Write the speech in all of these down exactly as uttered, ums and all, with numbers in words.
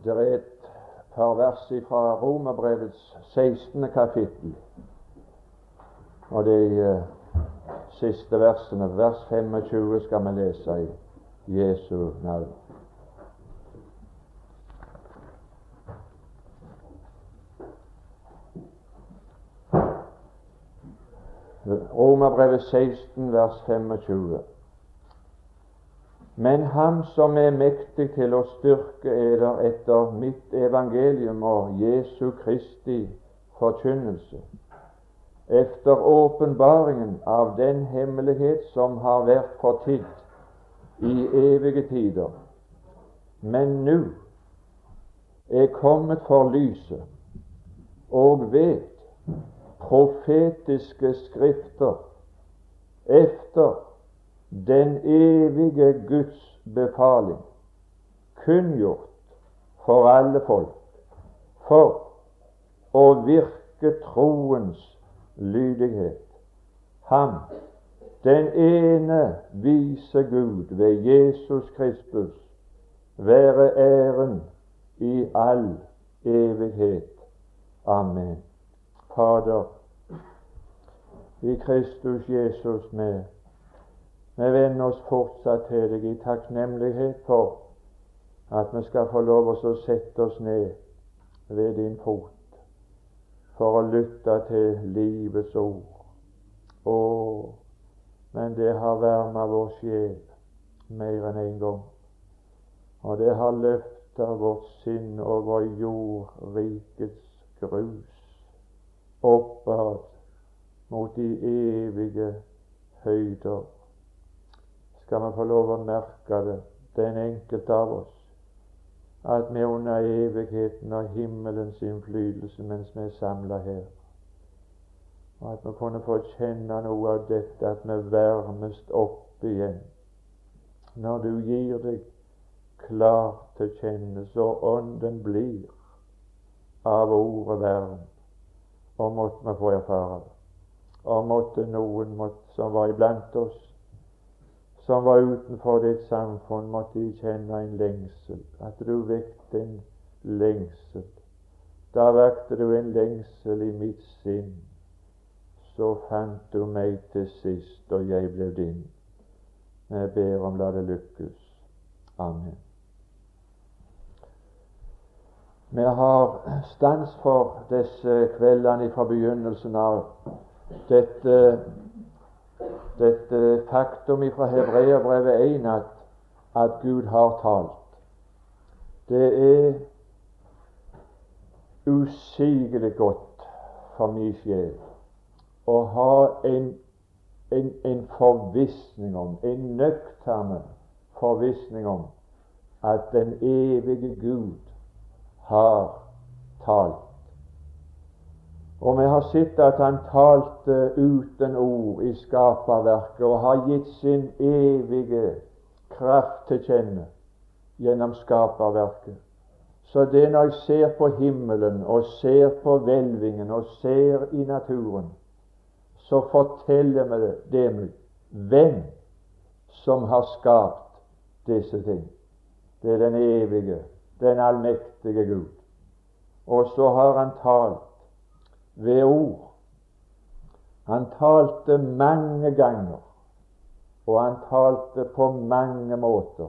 Det er et par vers fra Romerbrevets sekstende kapittel, og de uh, siste versene, vers femogtjue, skal vi lese i Jesu navn. Romerbrevet seksten, vers femogtjue. Men ham som er mektig til å styrke eder etter mitt evangelium og Jesu Kristi forkynnelse, efter åpenbaringen av den hemmelighet som har vært fortidd i evige tider, men nå er kommet for lyset, og ved profetiske skrifter efter den evige Guds befaling, kunngjort for alle folk, for å virke troens lydighet. Ham, den ene vise Gud ved Jesus Kristus, være æren i all evighet. Amen. Fader, i Kristus Jesus med Vi vender oss fortsatt til deg i takknemlighet for at vi skal få lov å sette oss ned ved din fot for å lytte til livets ord. Å, men det har varmet vår sjel mer enn en gang, og det har løftet vårt sinn over jordrikets grus oppad mot de evige høyder. Skal vi få lov å merke det, den enkelte av oss, at vi er under evigheten og himmelens innflytelse mens vi er samlet her, og at vi kunne få kjenne noe av dette, at vi varmes opp igjen når du gir deg klart til kjenne, så ånden blir av ordet varm. Og måtte vi få erfare det, og måtte noen måtte, som var iblant oss, som var utenfor ditt samfunn, måtte de kjenne en lengsel, at du vekte en lengsel. Da vekte du en lengsel i mitt sinn, så fant du meg til sist, og jeg ble din. Jeg ber om la det lykkes. Amen. Vi har stans for disse kveldene fra begynnelsen av dette Dette faktum fra Hebreerbrevet en, at, at Gud har talt. Det er usigelig godt for min sjel å ha en, en, en forvissning om, en nøkterne forvissning om, at den evige Gud har talt. Og vi har sett at han talte uten ord i skaperverket og har gitt sin evige kraft til kjenne gjennom skaperverket. Så det når jeg ser på himmelen og ser på hvelvingen og ser i naturen, så forteller vi det, det meg hvem som har skapt disse ting. Det er den evige, den allmektige Gud. Og så har han talt ved ord. Han talte mange ganger, og han talte på mange måter.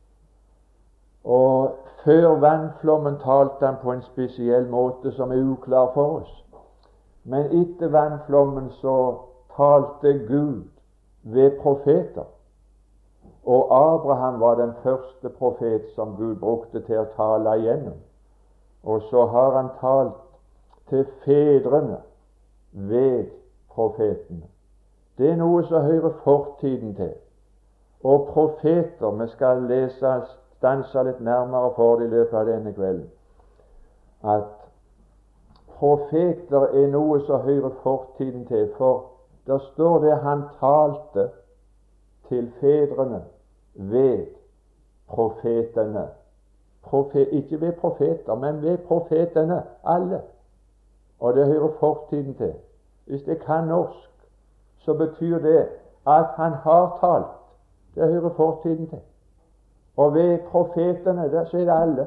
Og før vannflommen talte han på en spesiell måte som er uklar for oss. Men etter vannflommen så talte Gud ved profeter. Og Abraham var den første profet som Gud brukte til å tale igjennom. Og så har han talt til fedrene ved profetene. Det er noe som hører fortiden til. Og profeter, vi skal lese, stanse litt nærmere for det i løpet av denne kvelden, at profeter er noe som hører fortiden til, for der står det han talte til fedrene ved profetene. Profet, ikke ved profeter, men ved profetene, alle. Og det hører fortiden til. Hvis det kan norsk, så betyr det at han har talt. Det hører fortiden til. Og ved profetene, der så er det alle.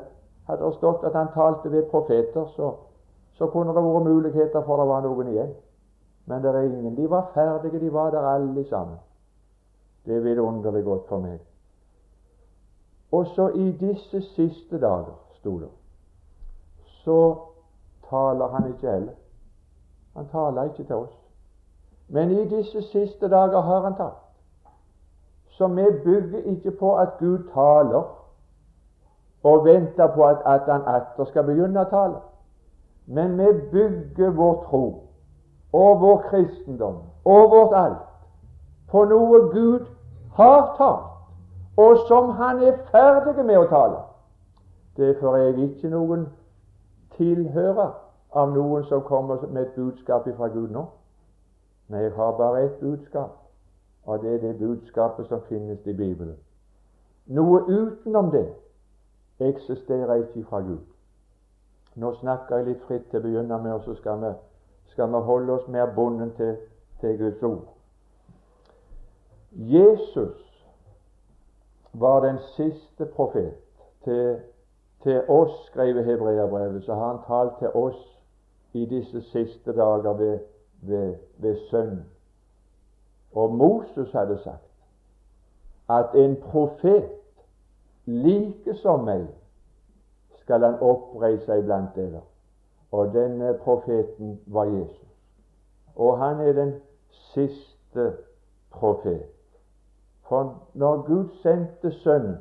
Hadde det stått at han talte ved profeter, så, så kunne det vært muligheter for det var noen igjen. Men det er ingen. De var ferdige, de var der alle sammen. Det er vidunderlig godt for meg. Og så i disse siste dager, sto det, så taler han ikke heller. Han taler ikke til oss. Men i disse siste dager har han talt. Så vi bygger ikke på at Gud taler og venter på at, at han atter skal begynne å tale. Men vi bygger vår tro og vår kristendom og vårt alt på noe Gud har talt, og som han er ferdig med å tale. Derfor er jeg ikke noen tilhører av noen som kommer med et budskap fra Gud nå. Men jeg har bare ett budskap, og det er det budskapet som finnes i Bibelen. Noe utenom det eksisterer ikke fra Gud. Nå snakker jeg litt fritt til å begynne med, og så skal vi, skal vi holde oss mer bundet til, til Guds ord. Jesus var den siste profet. Til, til oss, skrev Hebreerbrevet, så har han talt til oss i disse siste dager ved, ved, ved Sønnen. Og Moses hadde sagt at en profet like som meg skal han oppreise iblant dere. Og denne profeten var Jesus. Og han er den siste profet. For når Gud sendte Sønnen,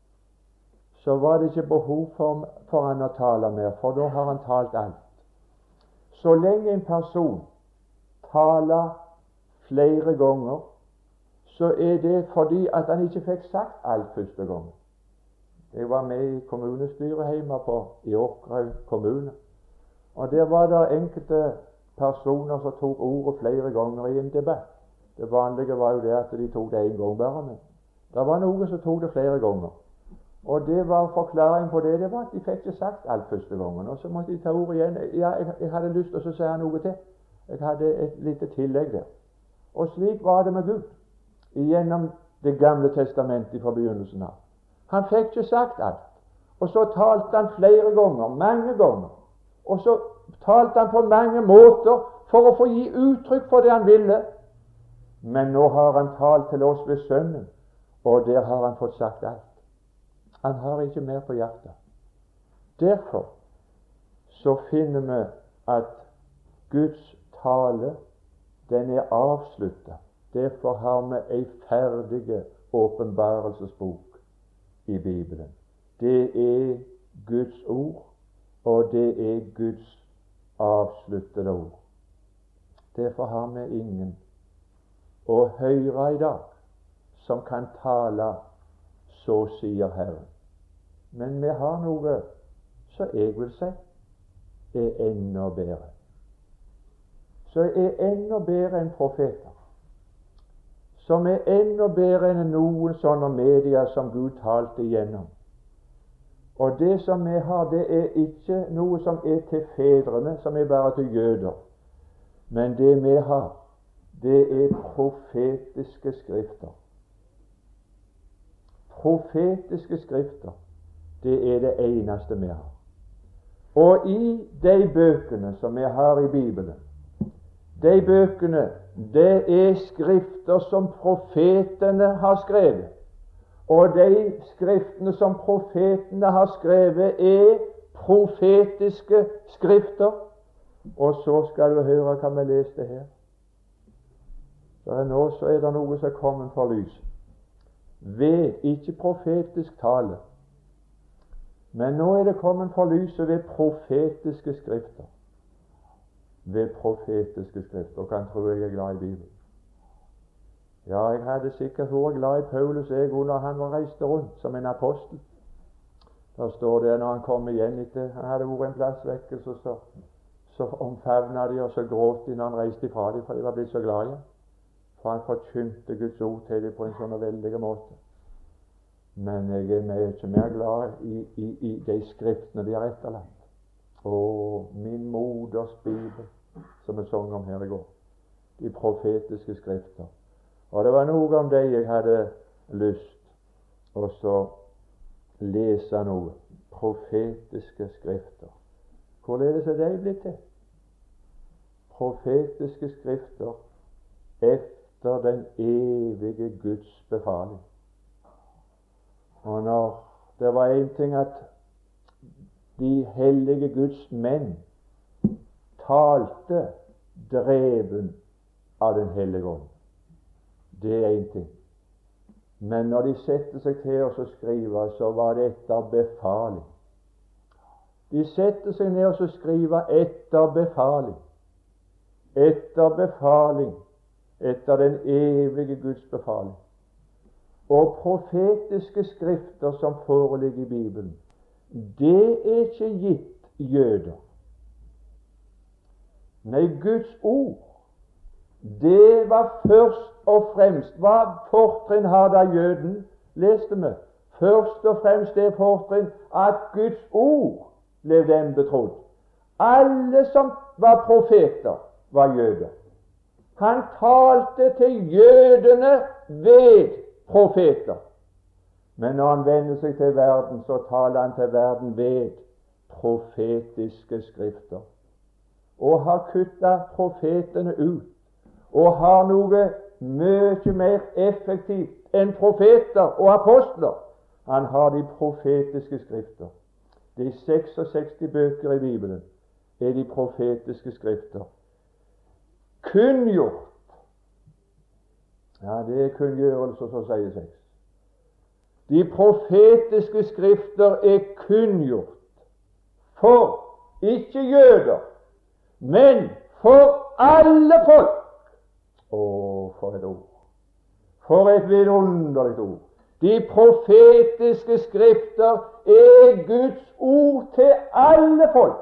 så var det ikke behov for, for han å tale mer, for da har han talt alt. Så lenge en person taler flere ganger, så er det fordi at han ikke fikk sagt alt første gang. Jeg var med i kommunestyret hjemme på, i Åkrev kommune, og der var det enkelte personer som tok ordet flere ganger i en debatt. Det vanlige var jo det at de tok det en gang bare, men det var noen som tok det flere ganger. Og det var forklaring på det, det var at de fikk ikke sagt alt første gangen, og så måtte de ta ordet igjen. Ja, jeg, jeg hadde lyst til å si noe til. Jeg hadde et lite tillegg der. Og slik var det med Gud gjennom Det gamle testamentet fra begynnelsen av. Han fikk ikke sagt alt. Og så talte han flere ganger, mange ganger. Og så talte han på mange måter for å få gi uttrykk for det han ville. Men nå har han talt til oss ved Sønnen, og der har han fått sagt alt. Han har ikke mer på hjertet. Derfor så finner vi at Guds tale, den er avsluttet. Derfor har vi ei ferdig åpenbarelsesbok i Bibelen. Det er Guds ord, og det er Guds avsluttede ord. Derfor har vi ingen å høre i dag som kan tale så sier Herren. Men vi har noe som jeg vil si er enda bedre. Så er enda bedre enn profeter. Som er enda bedre enn noen sånne medier som Gud talte igjennom. Og det som vi har, det er ikke noe som er til fedrene, som er bare til jøder. Men det vi har, det er profetiske skrifter. Profetiske skrifter, det er det eneste vi har. Og i de bøkene som vi har i Bibelen, de bøkene, det er skrifter som profetene har skrevet. Og de skriftene som profetene har skrevet, er profetiske skrifter. Og så skal du høre hva vi leste her. Så nå så er det noe som er kommet for lyset. Ved, ikke profetisk tale, men nå er det kommet for lyset ved profetiske skrifter. Ved profetiske skrifter. Og kan tro jeg er glad i Bibelen. Ja, jeg hadde sikkert vært glad i Paulus jeg når han var reist rundt som en apostel. Da står det når han kom igjen etter han hadde vært en plass vekkelse, så, så omfavnet de og så gråt de når han reiste ifra dem, for de var blitt så glad igjen. For han forkynte Guds ord til dem på en sånn veldig måte. Men jeg er mye mer glad i, i, i de skriftene de har etterlatt. Å, min moders Bibel, som vi sang om her i går. De profetiske skrifter. Og det var noe om det jeg hadde lyst og så lese noe. Profetiske skrifter. Hvorledes er de blitt til? Profetiske skrifter efter den evige Guds befaling. Og når det var en ting at de hellige Guds menn talte dreven av Den hellige ånd, det er en ting. Men når de setter seg til oss å skrive, så var det etter befaling. De setter seg ned og så skriver etter befaling. Etter befaling. Etter den evige Guds befaling. Og profetiske skrifter som foreligger i Bibelen, det er ikke gitt jøder. Nei, Guds ord, det var først og fremst. Hva fortrinn har da jøden? Leste vi. Først og fremst det fortrinn at Guds ord ble dem betrodd. Alle som var profeter, var jøder. Han talte til jødene ved profeter. Men når han vender seg til verden, så taler han til verden ved profetiske skrifter. Og har kuttet profetene ut, og har noe mye mer effektivt enn profeter og apostler. Han har de profetiske skrifter. De seksogseksti bøker i Bibelen er de profetiske skrifter. Kunngjort. Ja, det er kunngjørelser som sier seks. De profetiske skrifter er kunngjort for ikke jøder, men for alle folk. Å, for et ord! For et vidunderlig ord! De profetiske skrifter er Guds ord til alle folk.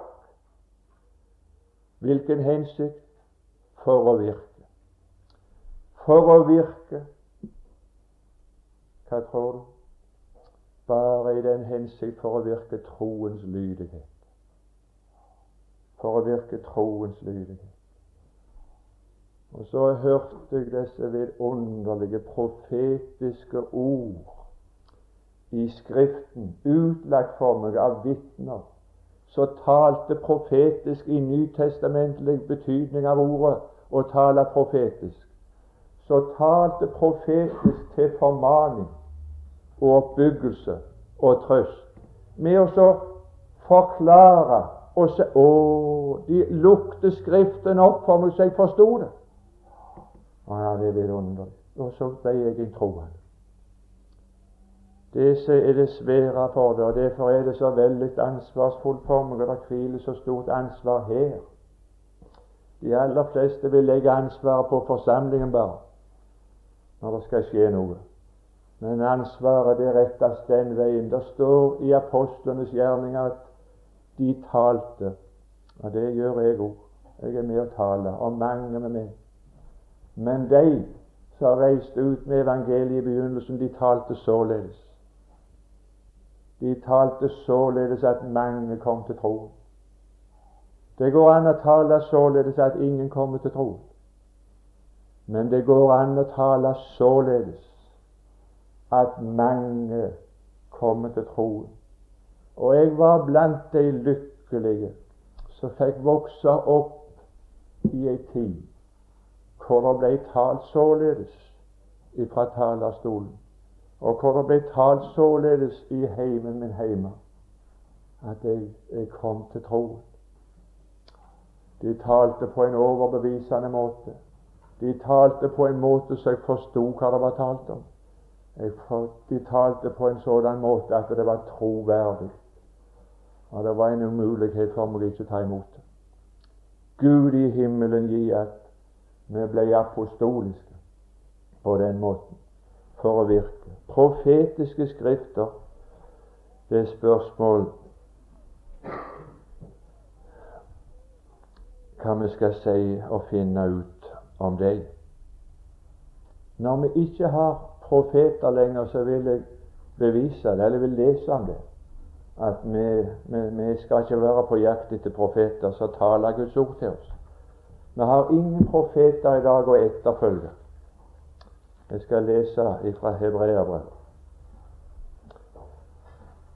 Hvilken hensikt? For å virke. For å virke. Hva tror du? Bare i den hensikt for å virke troens lydighet. For å virke troens lydighet. Og så hørte jeg disse vidunderlige profetiske ord i Skriften, utlagt for meg av vitner. Så talte profetisk i nytestamentlig betydning av ordet, og tale profetisk. Så talte profetisk til formaning og oppbyggelse og trøst. Med å så forklare og se, å, de lukte Skriften opp for meg, så jeg forstod det. Å ja, det er vidunderlig. Og så ble jeg en troende. Det er det svære for det, og derfor er det så veldig ansvarsfullt for meg, og det hviler så stort ansvar her. De aller fleste vil legge ansvaret på forsamlingen bare, når det skal skje noe. Men ansvaret det rettes den veien. Det står i apostlenes gjerning at de talte, og det gjør jeg òg. Jeg er med å tale, og mange med meg. Men de som reiste ut med evangeliet i begynnelsen, de talte således. De talte således at mange kom til tro. Det går an å tale således at ingen kommer til tro. Men det går an å tale således at mange kommer til tro. Og jeg var blant de lykkelige som fikk vokse opp i ei tid hvor det ble talt således ifra talerstolen, og hvor det ble talt således i heimen min hjemme, at jeg, jeg kom til troen. De talte på en overbevisende måte. De talte på en måte så jeg forstod hva det var talt om. Jeg for, de talte på en sådan måte at det var troverdig, og det var en umulighet for meg ikke å ta imot det. Gud i himmelen gi at vi ble apostoliske på den måten for å virke. Profetiske skrifter, det er spørsmål hva vi skal si og finne ut om dem. Når vi ikke har profeter lenger, så vil jeg bevise det, eller vil lese om det, at vi, vi, vi skal ikke være på jakt etter profeter som taler Guds ord til oss. Vi har ingen profeter i dag å etterfølge. Jeg skal lese fra Hebreerbrevet.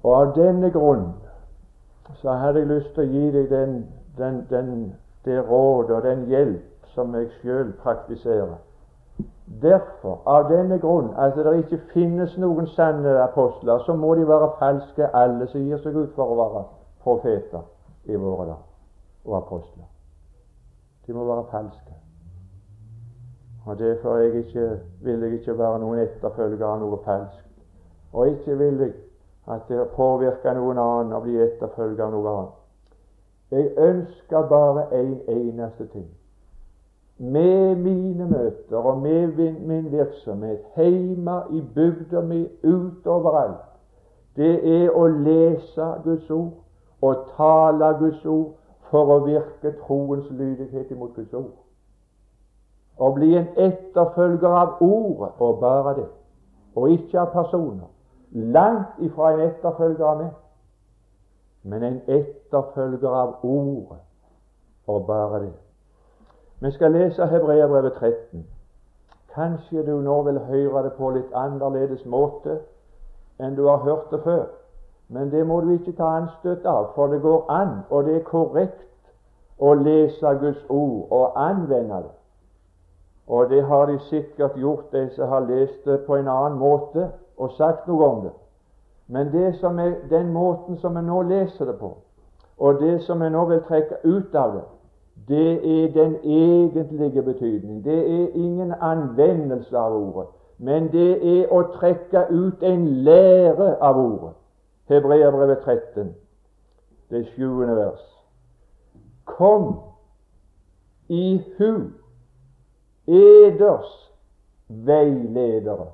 Og av denne grunn så hadde jeg lyst til å gi deg den, den, den, det råd og den hjelp som jeg selv praktiserer. Derfor, av denne grunn, at det ikke finnes noen sanne apostler, så må de være falske, alle som gir seg ut for å være profeter i våre dager, og apostler. De må være falske. Og derfor jeg ikke, vil jeg ikke være noen etterfølger av noe falskt. Og ikke vil jeg at det påvirker noen annen å bli etterfølger av noe annet. Jeg ønsker bare en eneste ting. Med mine møter og med min virksomhet, hjemme i bygda mi, ut overalt, det er å lese Guds ord og tale Guds ord for å virke troens lydighet imot Guds ord. Å bli en etterfølger av ordet, og bare det, og ikke av personer. Langt ifra en etterfølger av meg, men en etterfølger av ordet, og bare det. Vi skal lese Hebreerbrevet tretten. Kanskje du nå vil høre det på litt annerledes måte enn du har hørt det før. Men det må du ikke ta anstøt av, for det går an, og det er korrekt å lese Guds ord og anvende det. Og det har de sikkert gjort, de som har lest det på en annen måte og sagt noe om det. Men det som er den måten som vi nå leser det på, og det som vi nå vil trekke ut av det, det er den egentlige betydning. Det er ingen anvendelse av ordet, men det er å trekke ut en lære av ordet. Hebreerbrevet tretten, det sjuende vers. Kom i hu eders veiledere.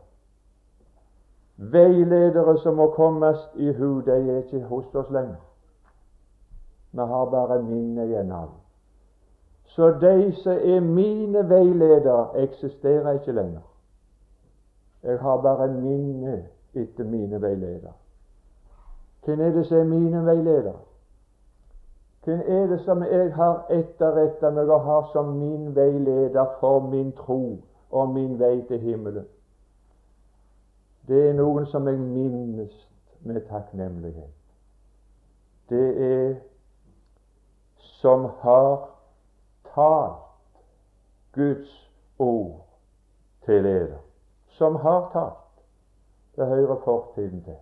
Veiledere som må kommes i hu, de er ikke hos oss lenger. Vi har bare minne igjen av. Så de som er mine veiledere, eksisterer ikke lenger. Jeg har bare minne etter mine veiledere. Hvem er det som er mine veiledere? Hvem er det som jeg har etterrettet meg og har som min veileder for min tro og min vei til himmelen? Det er noen som jeg minnes med takknemlighet. Det er som har talt Guds ord til leder. Som har talt. Det hører fortiden til.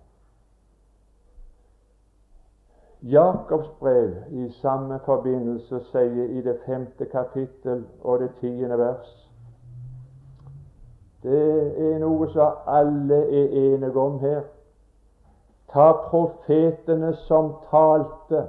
Jakobs brev i samme forbindelse sier i det femte kapittel og det tiende vers. Det er noe som alle er enige om her. Ta profetene som talte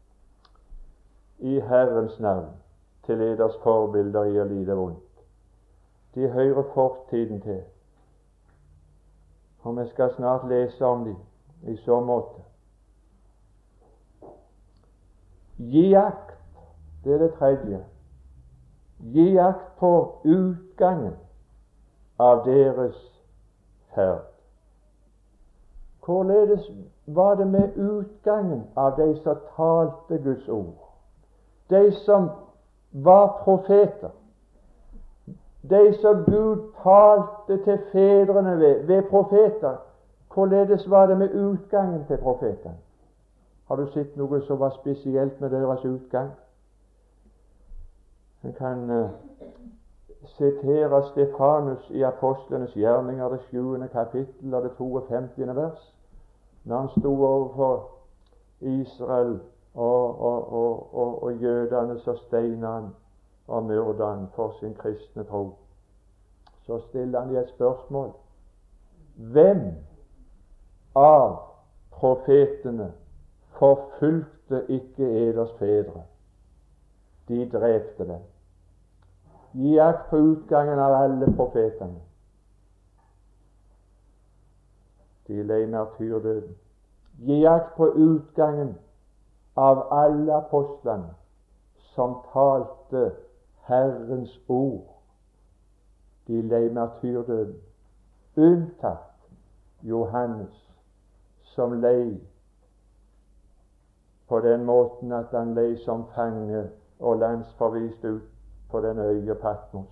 i Herrens navn til leders forbilder i å lide vondt. De hører fortiden til. Og vi skal snart lese om dem i så måte. Gi akt, det er det tredje. Gi akt på utgangen av deres ferd. Hvorledes var det med utgangen av de som talte Guds ord? De som var profeter, de som Gud talte til fedrene ved, ved profeter. Hvorledes var det med utgangen til profetene? Har du sett noe som var spesielt med deres utgang? En kan uh, sitere Stefanus i Apostlenes gjerninger, det sjuende kapittel og det toogfemtiende vers, når han sto overfor Israel og, og, og, og, og jødene, så steina han og myrda han for sin kristne tro. Så stiller han et spørsmål. Hvem av profetene forfulgte ikke eders fedre? De drepte dem. Gi akt på utgangen av alle profetene. De lei martyrdøden. Gi akt på utgangen av alle apostlene som talte Herrens ord. De lei martyrdøden, unntatt Johannes, som lei på den måten at han lei som fange og landsforvist ut på den øya Patmos.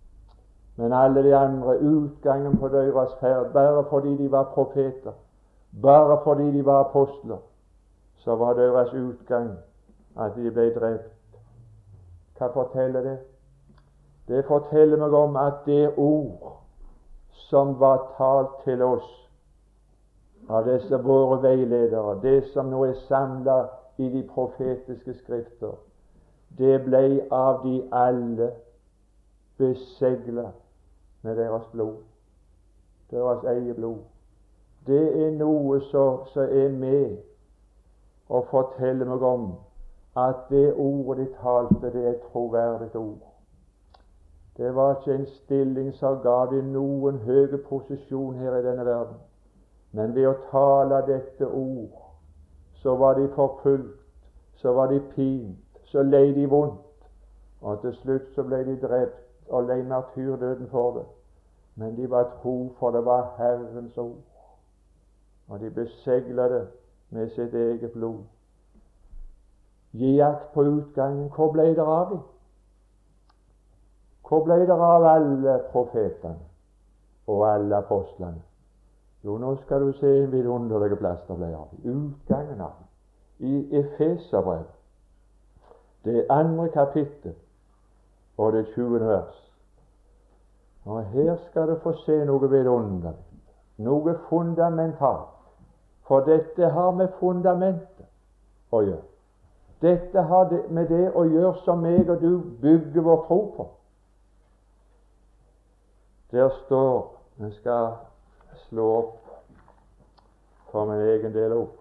Men alle de andre, utgangen på deres ferd, bare fordi de var profeter, bare fordi de var apostler, så var deres utgang at de ble drept. Hva forteller det? Det forteller meg om at det ord som var talt til oss av disse våre veiledere, det som nå er samlet i de profetiske skrifter, det ble av de alle beseglet med deres blod, deres eget blod. Det er noe som er med og forteller meg om at det ordet de talte, det er et troverdig ord. Det var ikke en stilling som ga dem noen høy posisjon her i denne verden, men ved å tale dette ord, så var de forfulgt, så var de pint, så lei de vondt, og til slutt så ble de drept og lei martyrdøden for det. Men de var tro, for det var Herrens ord, og de beseglet det med sitt eget blod. Gi akt på utgangen. Hvor ble det av dem? Hvor ble det av alle profetene og alle apostlene? Jo, nå skal du se en vidunderlig plass det ble av dem. Utgangen av dem. I Efeserbrevet, det andre kapittel og det tjuende vers. Og her skal du få se noe vidunderlig, noe fundamentalt. For dette har med fundamentet å gjøre. Dette har det med det å gjøre som meg og du bygger vår tro på. Der står, jeg skal slå opp for min egen del opp,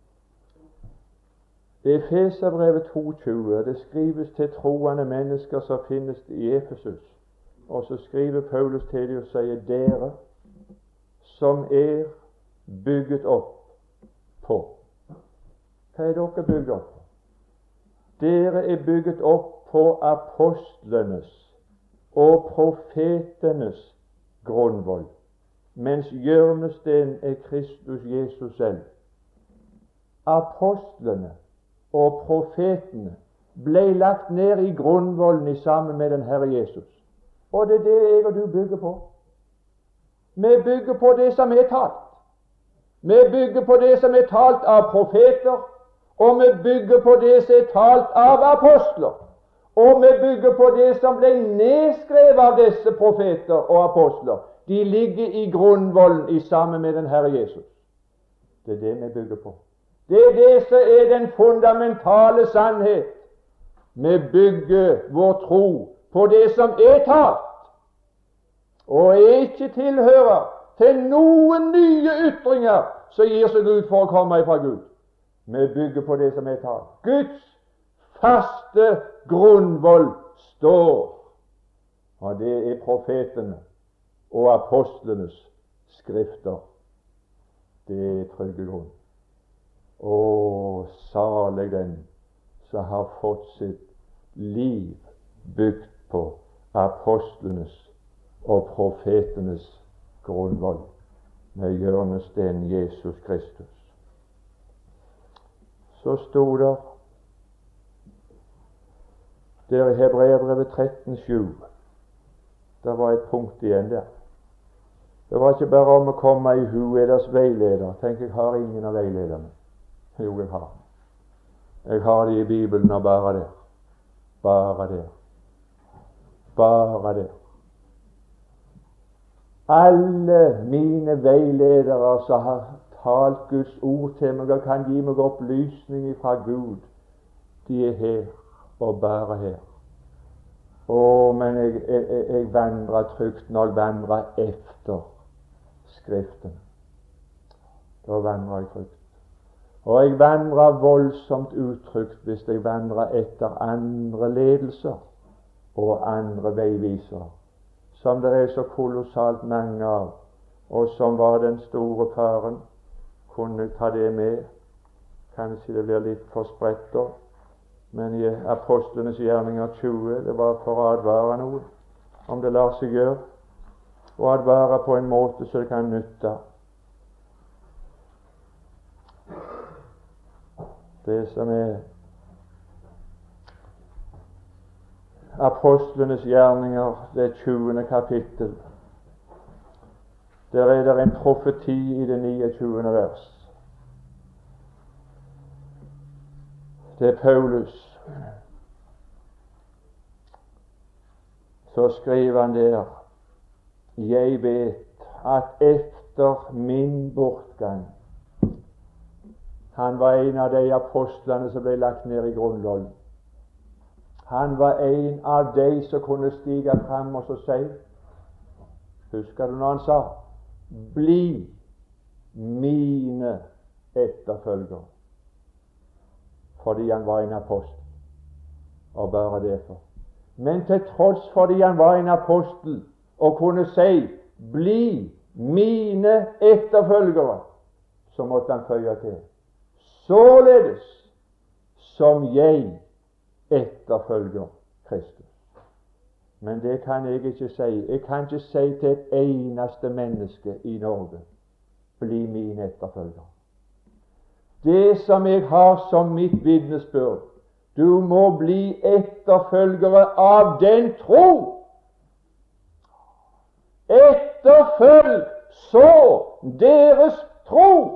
Efeserbrevet to tjue, det skrives til troende mennesker som finnes i Efesus. Og så skriver Paulus til dem og sier, dere som er bygget opp på. Hva er dere bygget opp på? Dere er bygget opp på apostlenes og profetenes grunnvoll, mens hjørnesteinen er Kristus Jesus selv. Apostlene og profetene ble lagt ned i grunnvollen i sammen med den Herre Jesus. Og det er det jeg og du bygger på. Vi bygger på det som er talt. Vi bygger på det som er talt av profeter, og vi bygger på det som er talt av apostler. Og vi bygger på det som ble nedskrevet av disse profeter og apostler. De ligger i grunnvollen i sammen med den Herre Jesus. Det er det vi bygger på. Det er det som er den fundamentale sannhet. Vi bygger vår tro på det som er talt, og ikke tilhører til noen nye ytringer som gir seg ut for å komme fra Gud. Vi bygger på det som er talt. Guds faste grunnvoll står, og det er profetene og apostlenes skrifter. Det er trygge grunn. Å, salig den som har fått sitt liv bygd på apostlenes og profetenes grunnvoll, med hjørnesteinen Jesus Kristus. Så sto det der i Hebreerbrevet tretten sju, det var et punkt igjen der. Det var ikke bare om å komme i hu er deres veileder. Tenk, jeg har ingen av veilederne. Jo, jeg har. Jeg har det i Bibelen, og bare det. Bare det. Bare det. Alle mine veiledere som har talt Guds ord til meg og kan gi meg opplysning fra Gud, de er her, og bare her. Å, men jeg, jeg, jeg vandrer trygt når jeg vandrer efter Skriften. Da vandrer jeg trygt. Og jeg vandrer voldsomt utrygt hvis jeg vandrer etter andre ledelser og andre veivisere, som det er så kolossalt mange av, og som var den store faren. Kunne ta det med. Kanskje det blir litt for spredt da, men i Apostlenes gjerninger tjue, det var for å advare noe, om det lar seg gjøre, og advare på en måte så det kan nytte. Det som er Apostlenes gjerninger, det tjuende kapittel, der er det en profeti i det niogtjuende vers. til Paulus, så skriver han der: jeg vet at efter min bortgang. Han var en av de apostlene som ble lagt ned i grunnvollen. Han var en av de som kunne stige fram og så si, husker du når han sa, bli mine etterfølgere, fordi han var en apostel, og bare derfor. Men til tross fordi han var en apostel og kunne si bli mine etterfølgere, så måtte han føye til således som jeg etterfølger Kristus. Men det kan jeg ikke si. Jeg kan ikke si til et eneste menneske i Norge bli min etterfølger. Det som jeg har som mitt vitnesbyrd, du må bli etterfølgere av den tro. Etterfølg så deres tro.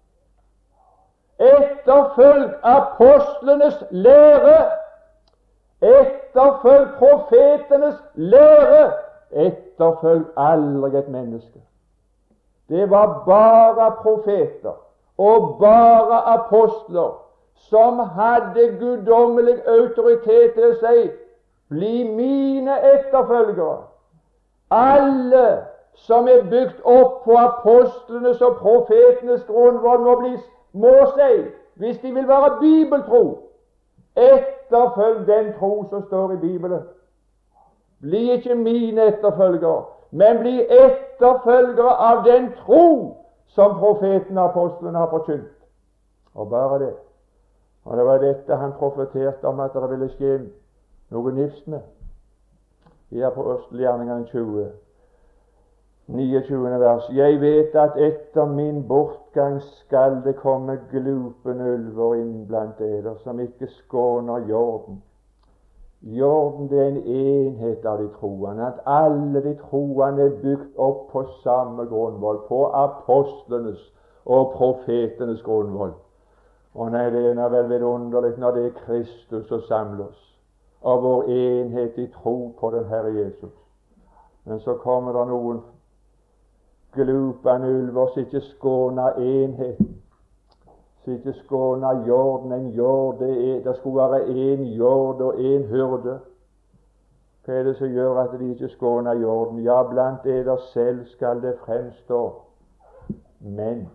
Etterfølg apostlenes lære. Etterfølg profetenes lære. Etterfølg aldri et menneske. Det var bare profeter og bare apostler som hadde guddommelig autoritet til å si bli mine etterfølgere. Alle som er bygd opp på apostlenes og profetenes grunnvoll, må, bli, må si, hvis de vil være bibeltro, etterfølg den tro som står i Bibelen. Bli ikke mine etterfølgere, men bli etterfølgere av den tro som profeten og apostlene har forkynt. Og bare det. Og det var dette han profeterte om at det ville skje noe nifst med. I apostelgjerningene tjue, niogtyvende vers. Jeg vet at etter min bortgang skal det komme glupende ulver inn blant eder, som ikke skåner jorden. Jorden, det er en enhet av de troende, at alle de troende er bygd opp på samme grunnvoll, på apostlenes og profetenes grunnvoll. Og nei, det er vel vidunderlig når det er Kristus som samler oss, og vår enhet i tro på den Herre Jesus. Men så kommer det noen glupende ulver som ikke skåner enheten, som ikke skåner jorden. En jord, det, er, det skulle være en jord og en hyrde. Hva er det som gjør at de ikke skåner jorden? Ja, blant eder selv skal det fremstå menn,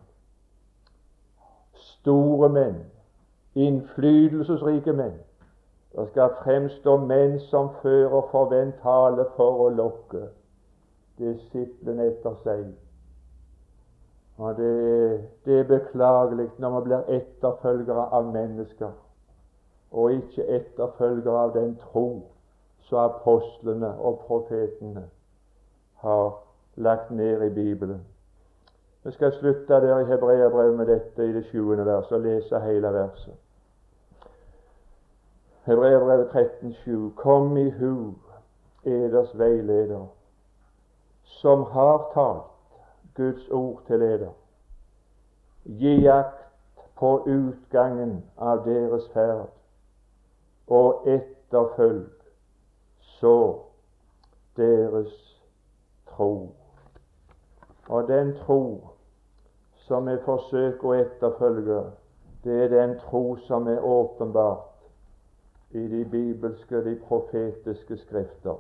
store menn, innflytelsesrike menn. Det skal fremstå menn som fører forvent tale for å lokke disiplene etter seg. Og det, det er beklagelig når man blir etterfølgere av mennesker, og ikke etterfølgere av den tro som apostlene og profetene har lagt ned i Bibelen. Vi skal slutte der i Hebreerbrevet med dette i det sjuende verset og lese hele verset. Hebreerbrevet tretten sju. Kom i hu, eders veileder, som har talt Guds ord til eder. Gi akt på utgangen av deres ferd, og etterfølg så deres tro. Og den tro som vi forsøker å etterfølge, det er den tro som er åpenbart i de bibelske, de profetiske skrifter.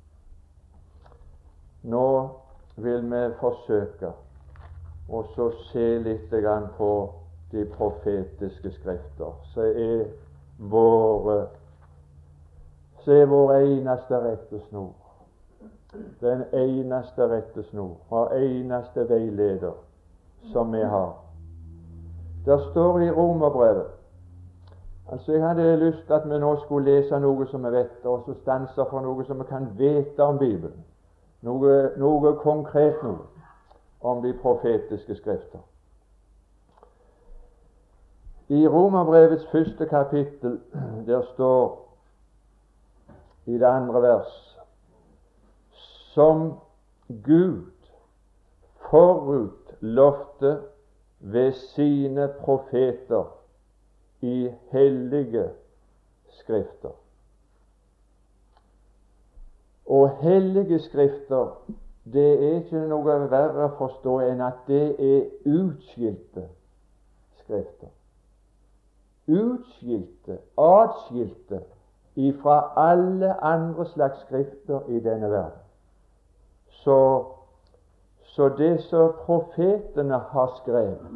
Nå vil vi forsøke og så se litt på de profetiske skrifter, så er våre så er vår eneste rettesnor, den eneste rettesnor og eneste veileder som vi har. Der står i Romerbrevet, altså jeg hadde lyst at vi nå skulle lese noe som vi vet, og så stanser for noe som vi kan vite om Bibelen, noe, noe konkret noe om de profetiske skrifter. I Romerbrevets første kapittel, der står i det andre vers, som Gud forut lovte ved sine profeter i hellige skrifter. Og hellige skrifter, det er ikke noe verre å forstå enn at det er utskilte skrifter. Utskilte, atskilte ifra alle andre slags skrifter i denne verden. Så, så det som profetene har skrevet,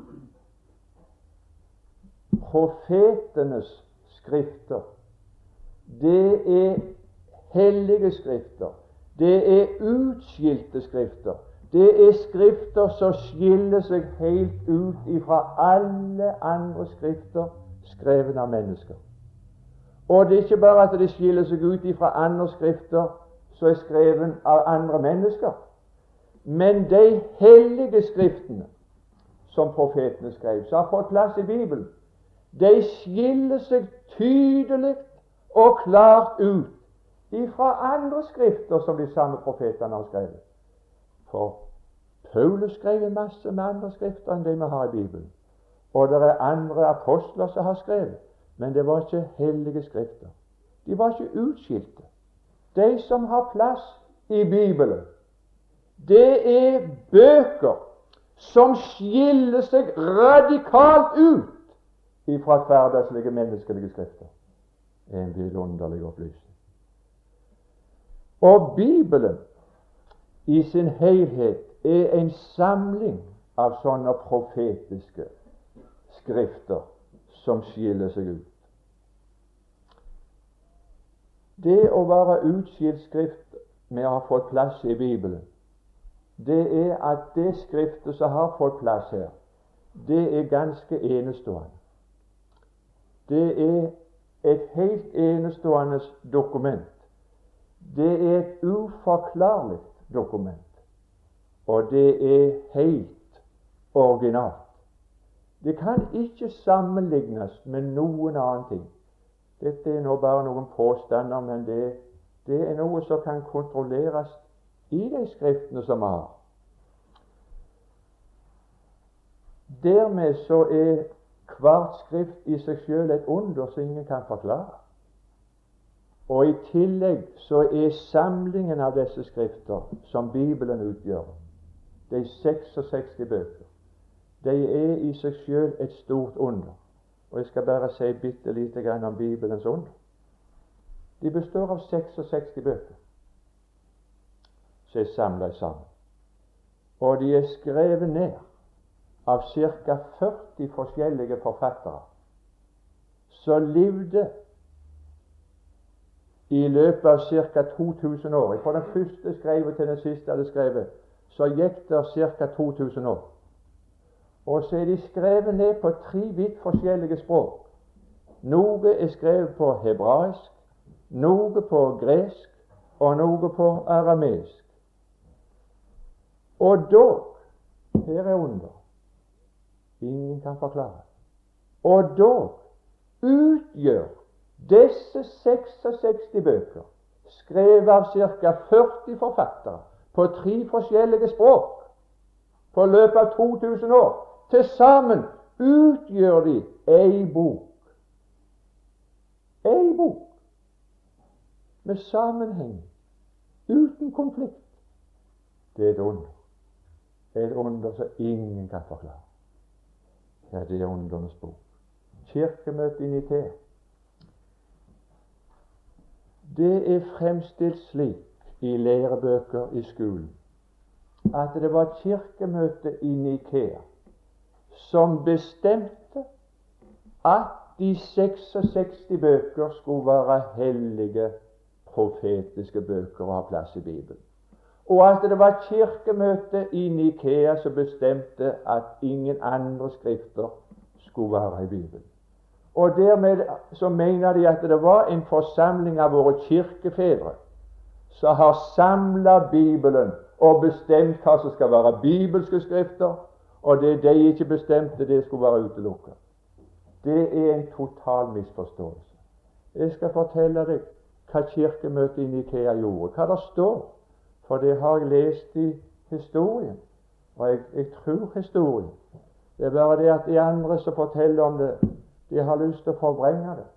profetenes skrifter, det er hellige skrifter. Det er utskilte skrifter. Det er skrifter som skiller seg helt ut ifra alle andre skrifter skrevet av mennesker. Og det er ikke bare at det skiller seg ut ifra andre skrifter som er skrevet av andre mennesker, men de hellige skriftene som profetene skrev, som har fått plass i Bibelen, de skiller seg tydelig og klart ut ifra andre skrifter som de samme profetene har skrevet. For Paulus skrev en masse med andre skrifter enn de vi har i Bibelen. Og det er andre apostler som har skrevet, men det var ikke hellige skrifter. De var ikke utskilte. De som har plass i Bibelen, det er bøker som skiller seg radikalt ut ifra hverdagslige menneskelige skrifter. En vidunderlig opplysning. Og Bibelen i sin helhet er en samling av sånne profetiske skrifter som skiller seg ut. Det å være utskilt skrift med å ha fått plass i Bibelen, det er at det skriftet som har fått plass her, det er ganske enestående. Det er et helt enestående dokument. Det er et uforklarlig dokument, og det er helt originalt. Det kan ikke sammenlignes med noen annen ting. Dette er nå bare noen påstander, men det, det er noe som kan kontrolleres i de skriftene som vi har. Dermed så er hvert skrift i seg selv et under som ingen kan forklare. Og i tillegg så er samlingen av disse skrifter som Bibelen utgjør, de seksogseksti bøker, de er i seg selv et stort under. Og jeg skal bare si bitte lite grann om Bibelens under. De består av seksogseksti bøker som er samlet sammen. Og de er skrevet ned av ca. førti forskjellige forfattere som levde i løpet av ca. to tusen år. Fra den første skrevet til den siste hadde skrevet, så gikk det ca. to tusen år. Og så er de skrevet ned på tre vidt forskjellige språk. Noe er skrevet på hebraisk, noe på gresk og noe på arameisk. Og dog, her er under, ingen kan forklare, og dog utgjør disse seksogseksti bøker, skrevet av ca. førti forfattere på tre forskjellige språk, på løpet av to tusen år, til sammen utgjør de ei bok. Ei bok med sammenheng, uten konflikt. Det er et under. Et under som ingen kan forklare. Ja, det er undernes bok. Kirkemøtet i Nikea. Det er fremstilt slik i lærebøker i skolen at det var kirkemøtet i Nikea som bestemte at de seksogseksti bøker skulle være hellige profetiske bøker og ha plass i Bibelen. Og at det var kirkemøtet i Nikea som bestemte at ingen andre skrifter skulle være i Bibelen. Og dermed så mener de at det var en forsamling av våre kirkefedre som har samlet Bibelen og bestemt hva som skal være bibelske skrifter, og det de ikke bestemte, det skulle være utelukket. Det er en total misforståelse. Jeg skal fortelle deg hva kirkemøtet i Nikea gjorde, hva det står, for det har jeg lest i historien, og jeg, jeg tror historien. Det er bare det at de andre som forteller om det, de har lyst til å forvrenge det.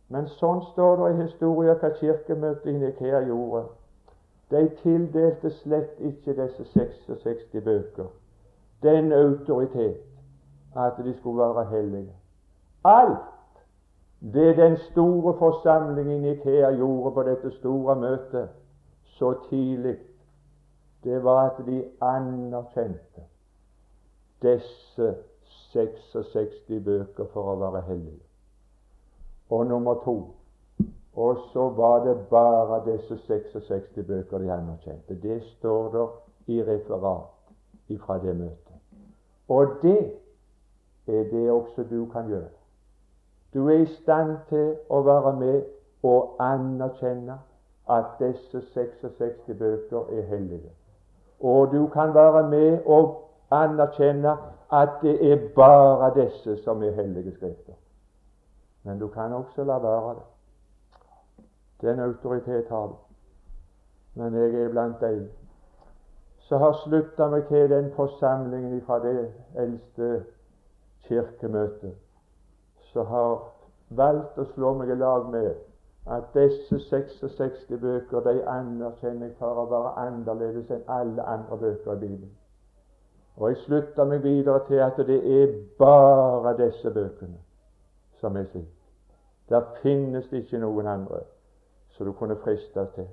Men sånn står det i historien hva kirkemøtet i Nikea gjorde. De tildelte slett ikke disse seksogseksti bøker den autoritet at de skulle være hellige. Alt det den store forsamlingen i Nikea gjorde på dette store møtet så tidlig, det var at de anerkjente disse seksogseksti bøker for å være hellige. Og nummer to, og så var det bare disse seksogseksti bøker de anerkjente. Det står der i referat fra det møtet. Og det er det også du kan gjøre. Du er i stand til å være med og anerkjenne at disse seksogseksti bøker er hellige. Og du kan være med og anerkjenne at det er bare disse som er hellige skrifter. Men du kan også la være det. Den autoritet har du. Men jeg er blant deg som har sluttet meg til den forsamlingen fra det eldste kirkemøtet, som har valgt å slå meg i lag med at disse seksogseksti bøker, de anerkjenner jeg for å være annerledes enn alle andre bøker i Bibelen. Og jeg slutter meg videre til at det er bare disse bøkene som er slik. Der finnes det ikke noen andre så du kunne fristes til.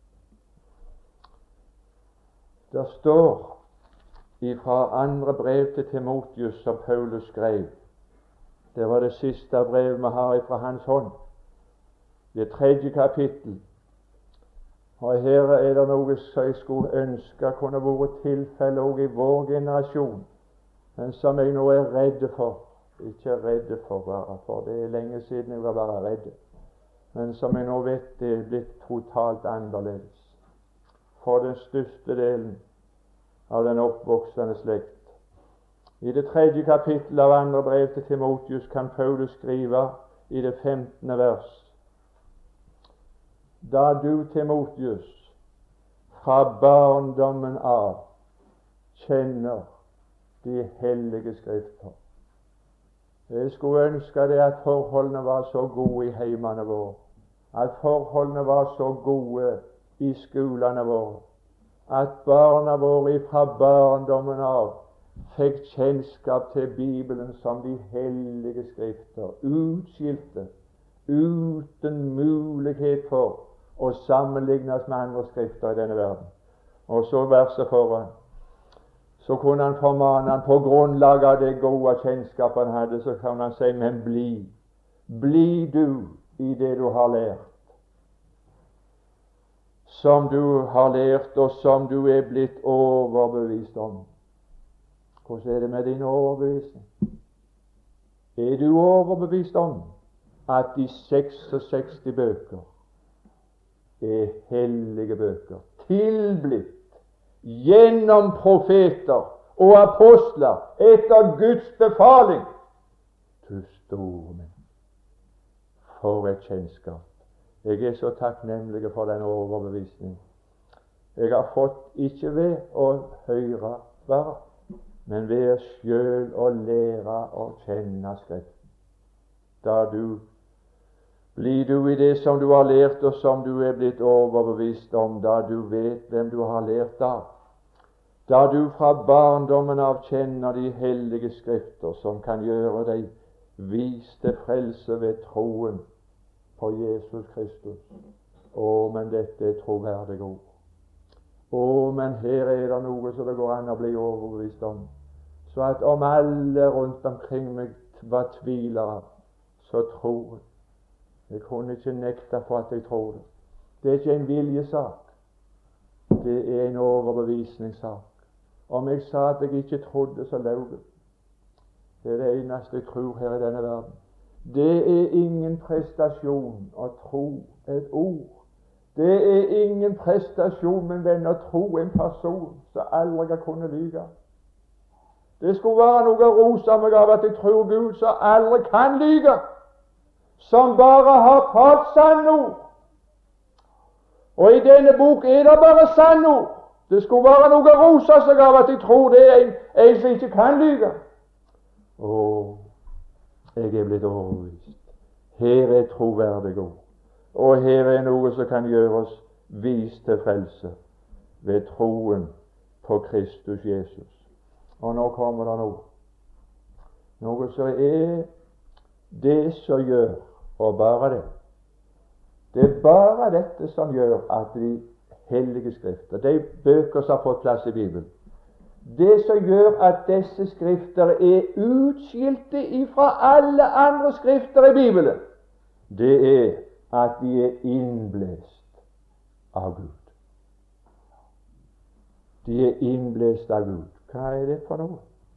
Der står ifra andre brev til Timotius som Paulus skrev. Det var det siste brevet vi har ifra hans hånd, det tredje kapittel. Og her er det noe som jeg skulle ønske kunne vært tilfelle også i vår generasjon, men som jeg nå er redd for. Ikke redd for bare, for det er lenge siden jeg var bare redd. Men som jeg nå vet det er blitt totalt annerledes for den største delen av den oppvoksende slekt. I det tredje kapittel av andre brev til Timotius kan Paulus skrive i det femtende vers: Da du, Timotius, fra barndommen av kjenner de hellige skrifter. Jeg skulle ønske det at forholdene var så gode i heimene våre, at forholdene var så gode i skolene våre, at barna våre fra barndommen av fikk kjennskap til Bibelen som de hellige skrifter, utskilte, uten mulighet for å sammenlignes med andre skrifter i denne verden. Og så verset foran. Så kunne han formane han på grunnlag av det gode kjennskap han hadde, så kan han si, men bli, bli du i det du har lært, som du har lært, og som du er blitt overbevist om. Hvordan er det med din overbevisning? Er du overbevist om at de seksogseksti bøker er hellige bøker, tilblitt gjennom profeter og apostler etter Guds befaling? Du store min, for et kjennskap. Jeg er så takknemlig for den overbevisning jeg har fått, ikke ved å høre bare, men ved selv å lære å kjenne Skriften. Da du blir du i det som du har lært, og som du er blitt overbevist om, da du vet hvem du har lært av. Da du fra barndommen av kjenner de hellige skrifter, som kan gjøre deg vis til frelse ved troen på Jesus Kristus. Å, men dette er troverdig ord. Å, men her er det noe som det går an å bli overbevist om. Så at om alle rundt omkring meg var tvilere, så tror jeg. Jeg kunne ikke nekte for at jeg tror det. Det er ikke en viljesak. Det er en overbevisningssak. Om jeg sa at jeg ikke trodde, så løy jeg. Det er det eneste jeg tror her i denne verden. Det er ingen prestasjon å tro et ord. Det er ingen prestasjon, min venn, å tro en person som aldri har kunnet lyge. Det skulle være noe å rose meg av at jeg tror Gud som aldri kan lyge, som bare har talt sannord. Og i denne bok er det bare sannord. Det skulle være noe å rose seg av at jeg tror det er en, en som ikke kan lyge. Å, jeg er blitt overbevist. Her er troverdig ord, og her er noe som kan gjøre oss vis til frelse ved troen på Kristus Jesus. Og nå kommer det noe. Noe som er det som gjør, og bare det. Det er bare dette som gjør at de hellige skrifter, de bøker som har fått plass i Bibelen, det som gjør at disse skrifter er utskilte ifra alle andre skrifter i Bibelen, det er at de er innblest av Gud. De er innblest av Gud. Hva er det for noe?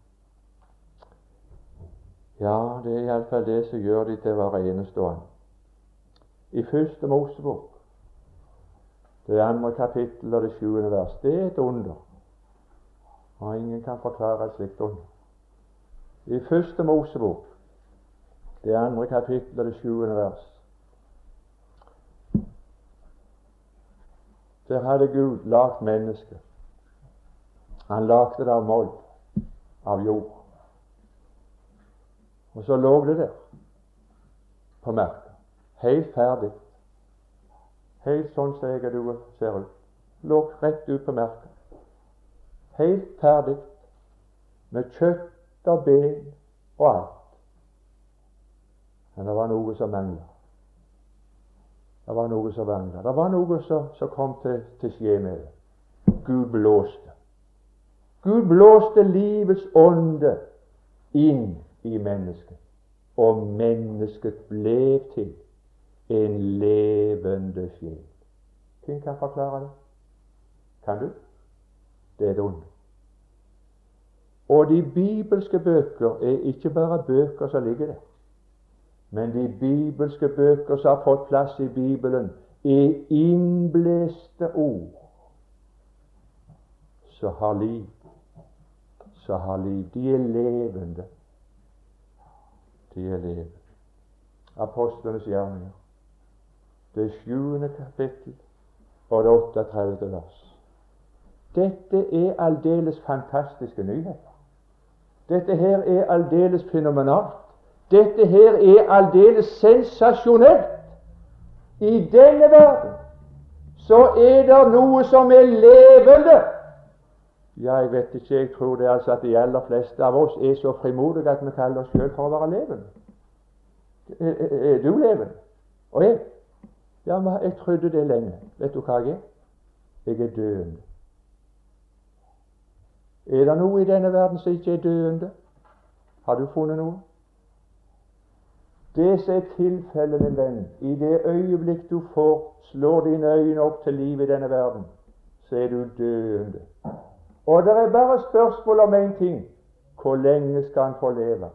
Ja, det er iallfall det som gjør de til å være enestående. I første Mosebok, det andre kapittel og det sjuende vers, det er et under. Og ingen kan forklare et slikt under. I første Mosebok, det andre kapittel og det sjuende vers, der hadde Gud lagt mennesket. Han lagde det av mold, av jord. Og så lå det der på merket, helt ferdig. Helt sånn som jeg og du ser ut. Lå rett ut på merket. Helt ferdig, med kjøtt og ben og alt. Men det var noe som manglet. Det var noe som manglet. Det var noe som, som kom til, til skje med det. Gud blåste. Gud blåste livets ånde inn i mennesket, og mennesket ble til en levende sjel. Hvem kan forklare det? Kan du? Det er det onde. Og de bibelske bøker er ikke bare bøker som ligger der, men de bibelske bøker som har fått plass i Bibelen, er innblåste ord som har liv. Som har liv. De er levende. De er levende. Apostlenes gjerninger, det sjuende kapittel og det otteogtredivte vers. Dette er aldeles fantastiske nyheter. Dette her er aldeles fenomenalt. Dette her er aldeles sensasjonelt. I denne verden så er det noe som er levende. Ja, jeg vet ikke, jeg tror det er altså at de aller fleste av oss er så frimodige at vi kaller oss selv for å være levende. Er, er, er du levende? Og jeg? Ja, men jeg trodde det lenge. Vet du hva jeg er? Jeg er døende. Er det noe i denne verden som ikke er døende? Har du funnet noe? Det som er tilfellet, min venn, i det øyeblikk du får slår dine øyne opp til liv i denne verden, så er du døende. Og det er bare spørsmål om en ting: hvor lenge skal han få leve?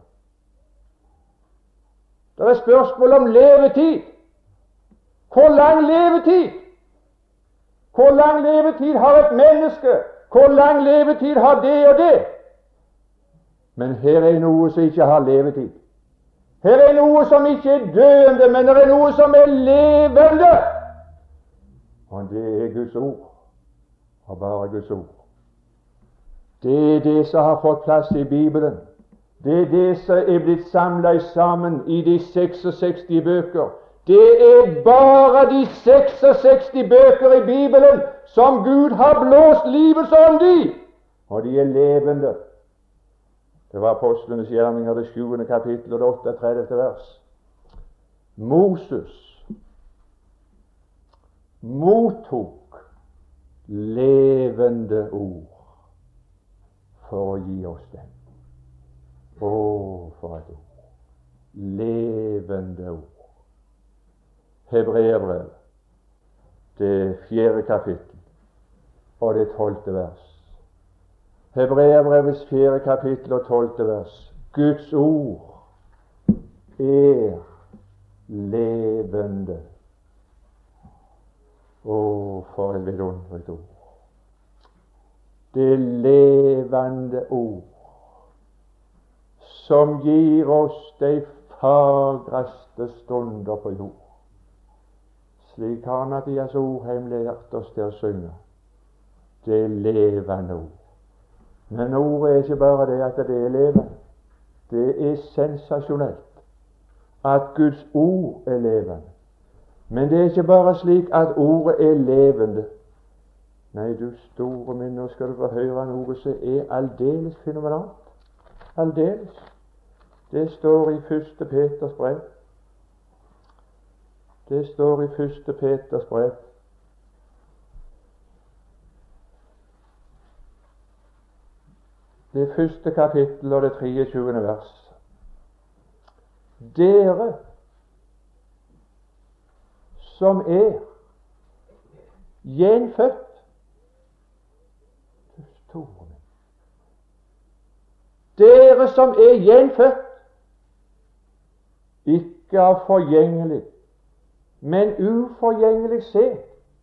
Det er spørsmål om levetid. Hvor lang levetid? Hvor lang levetid har et menneske? Hvor lang levetid har det og det? Men her er noe som ikke har levetid. Her er noe som ikke er døende, men det er noe som er levende. Og det er Guds ord, og bare Guds ord. Det er det som har fått plass i Bibelen. Det er det som er blitt samlet sammen i de seksogseksti bøker. Det er bare de seksogseksti bøker i Bibelen som Gud har blåst livets ånd i, og de er levende. Det var Apostlenes gjerninger, det sjuende kapittel og det otteogtredivte vers. Moses mottok levende ord for å gi oss dem. Å, for et ord! Levende ord. Hebreerbrev, det fjerde kapittel og det tolvte vers. Hebreerbrevets fjerde kapittel og tolvte vers. Guds ord er levende. Å, for et vidunderlig ord! Det levende ord som gir oss de fagreste stunder på jord. Slik har Mathias Orheim lært oss til å synge. Det levende ord. Men ordet er ikke bare det at det er levende. Det er sensasjonelt. at Guds ord er levende. Men det er ikke bare slik at ordet er levende. Nei, du store min, nå skal du få høre noe som er aldeles fenomenalt. Aldeles. Det står i første Peters brev. Det står i første Peters brev. Det første kapittel og det treogtjuende vers. Dere som er gjenfødt, dere som er gjenfødt, ikke av forgjengelig, men uforgjengelig sæd,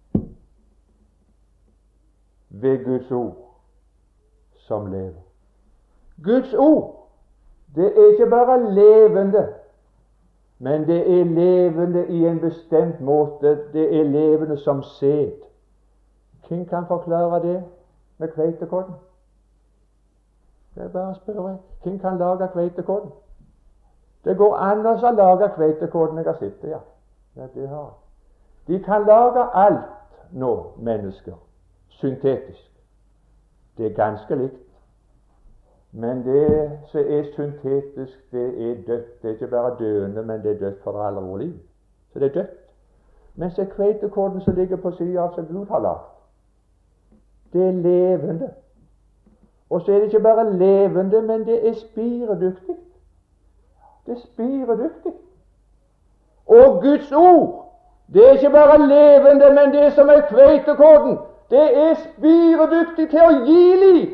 ved Guds ord som lever. Guds ord, det er ikke bare levende, men det er levende i en bestemt måte. Det er levende som sæd. Hvem kan forklare det med kveitekodden? Det er bare å spørre. Hvem kan lage kveitekodden? Det går an å lage kveitekodden. Jeg har sett det, ja. Ja, det har. De kan lage alt nå, mennesker, syntetisk. Det er ganske likt. Men det som er syntetisk, det er dødt. Det er ikke bare døende, men det er dødt for alle våre liv. Så det er dødt. Men så er kveitekodden som ligger på siden av som Gud har lagt, det er levende. Og så er det ikke bare levende, men det er spiredyktig. Det er spiredyktig. Og Guds ord, det er ikke bare levende, men det som er kveitekodden, det er spiredyktig til å gi liv.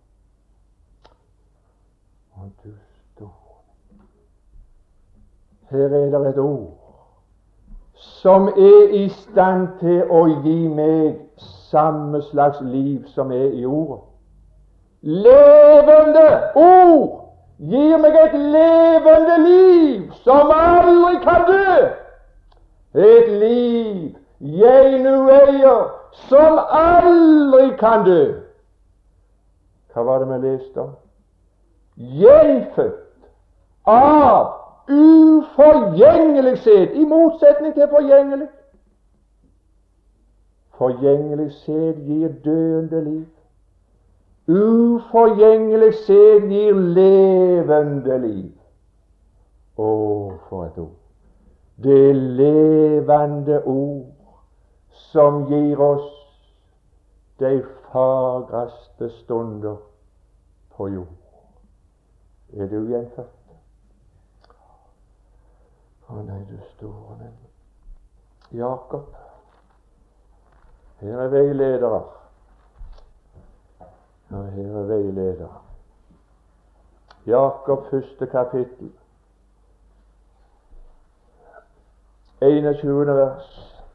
Og du står. Her er det et ord som er i stand til å gi meg samme slags liv som er i ordet. Levende ord gir meg et levende liv som aldri kan dø. Et liv jeg nå eier, som aldri kan dø. Hva var det vi leste om? Gjenfødt av uforgjengelig sæd, i motsetning til forgjengelig. Forgjengelig sæd gir døende liv. Uforgjengelig sæd gir levende liv. Å, for et ord! Det levende ord som gir oss de fagreste stunder på jord. Er du gjenfødt? Å nei, du store venn. Jakob. Her er veiledere. Ja, her er veiledere. Jakob første kapittel. enogtjuende vers.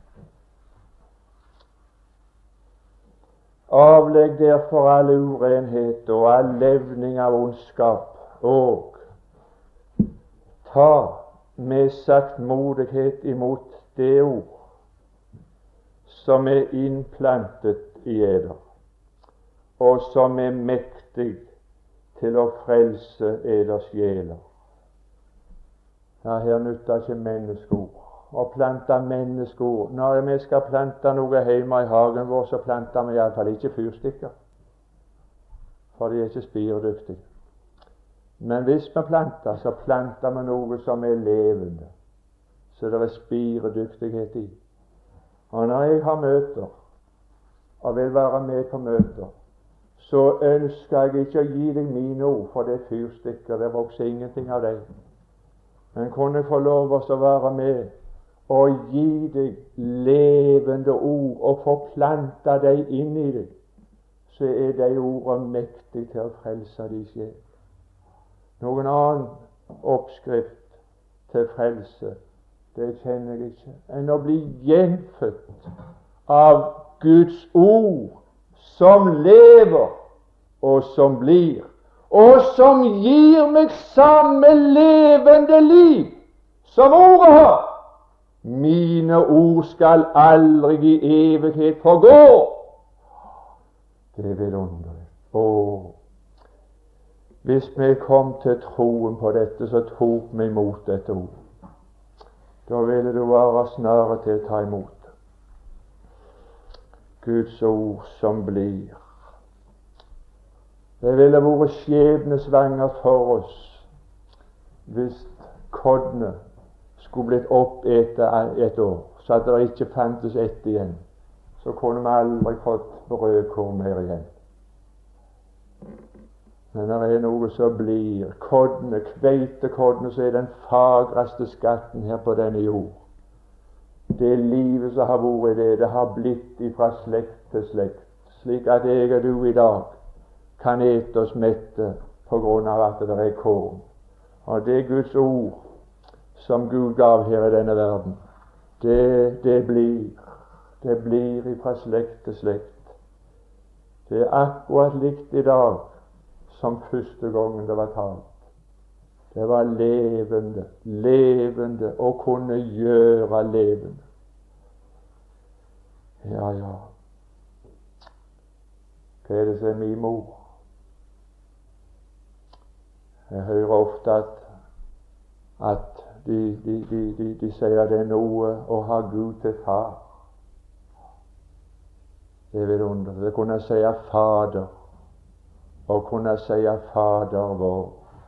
Avlegg derfor all urenhet og all levning av ondskap, og ta med saktmodighet imot det ord som er innplantet i eder, og som er mektig til å frelse eders sjeler. Ja, her nytter ikke menneskeord. Å plante menneskeord. Når vi skal plante noe hjemme i hagen vår, så planter vi iallfall ikke fyrstikker, for de er ikke spiredyktige. Men hvis vi planter, så planter vi noe som er levende, så det er spiredyktighet i. Og når jeg har møter, og vil være med på møter, så ønsker jeg ikke å gi deg mine ord, for det er fyrstikker, det vokser ingenting av deg. Men kunne jeg få lov å være med og gi deg levende ord og forplante deg inn i deg, så er de ordene mektige til å frelse de sjel. Noen annen oppskrift til frelse, det kjenner jeg ikke, enn å bli gjenfødt av Guds ord som lever og som blir, og som gir meg samme levende liv som ordet har. Mine ord skal aldri i evighet forgå. Det er vidunderlig. Åh, hvis vi kom til troen på dette, så tok vi imot dette ord. da ville du være snare til å ta imot Guds ord som blir. Det ville vært skjebnesvanger for oss hvis koddene skulle blitt oppetet et år, så at det ikke fantes ett igjen. Så kunne vi aldri fått brødkorn mer igjen. Men det er noe som blir. Koddene, kveitekoddene, så er den fagreste skatten her på denne jord. Det livet som har vært i det, det har blitt ifra slekt til slekt, slik at jeg og du i dag kan ete oss mette på grunn av at det er korn. Og det er Guds ord som Gud gav her i denne verden. Det, det blir. Det blir ifra slekt til slekt. Det er akkurat likt i dag som første gangen det var talt. Det var levende, levende, og kunne gjøre levende. Ja, ja. Hva er det som er min mor? Jeg hører ofte at, at de, de, de, de, de sier det er noe å ha Gud til far. Det er vidunderlig. Det kunne si Fader, og kunne si Fader vår.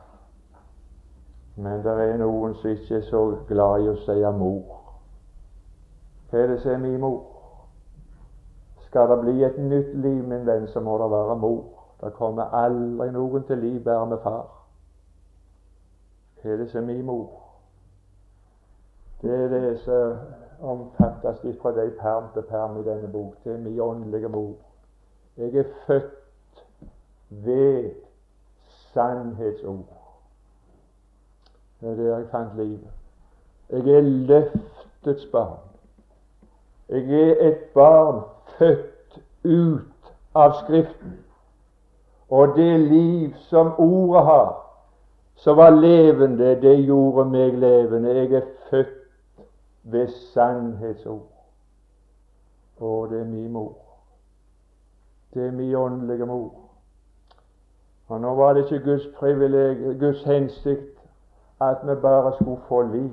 Men det er noen som ikke er så glad i å si mor. Hva er det som er min mor? Skal det bli et nytt liv, min venn, så må det være mor. Det kommer aldri noen til liv bare med far. Hva er det som er min mor? Det er det som omfattes fra de perm til perm i denne bok. Det er min åndelige mor. Jeg er født ved sannhetsord. Det er der jeg fant livet. Jeg er løftets barn. Jeg er et barn født ut av Skriften. Og det liv som ordet har, som var levende, det gjorde meg levende. Jeg er født ved sannhetsord. Og det er min mor. Det er min åndelige mor. Og nå var det ikke Guds privilegium, Guds hensikt, at vi bare skulle få liv.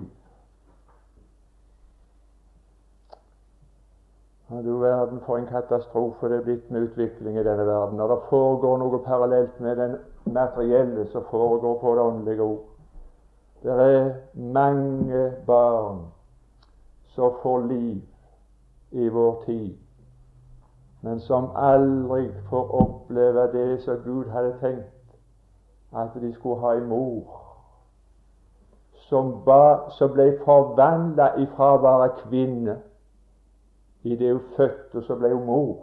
Og du verden, for en katastrofe det er blitt med utvikling i denne verden. Når det foregår noe parallelt med den materielle, så foregår på det åndelige ord. Det er mange barn som får liv i vår tid, men som aldri får oppleve det som Gud hadde tenkt, at de skulle ha en mor som, ba, som ble forvandlet ifra å være kvinne. I det hun fødte, så ble hun mor.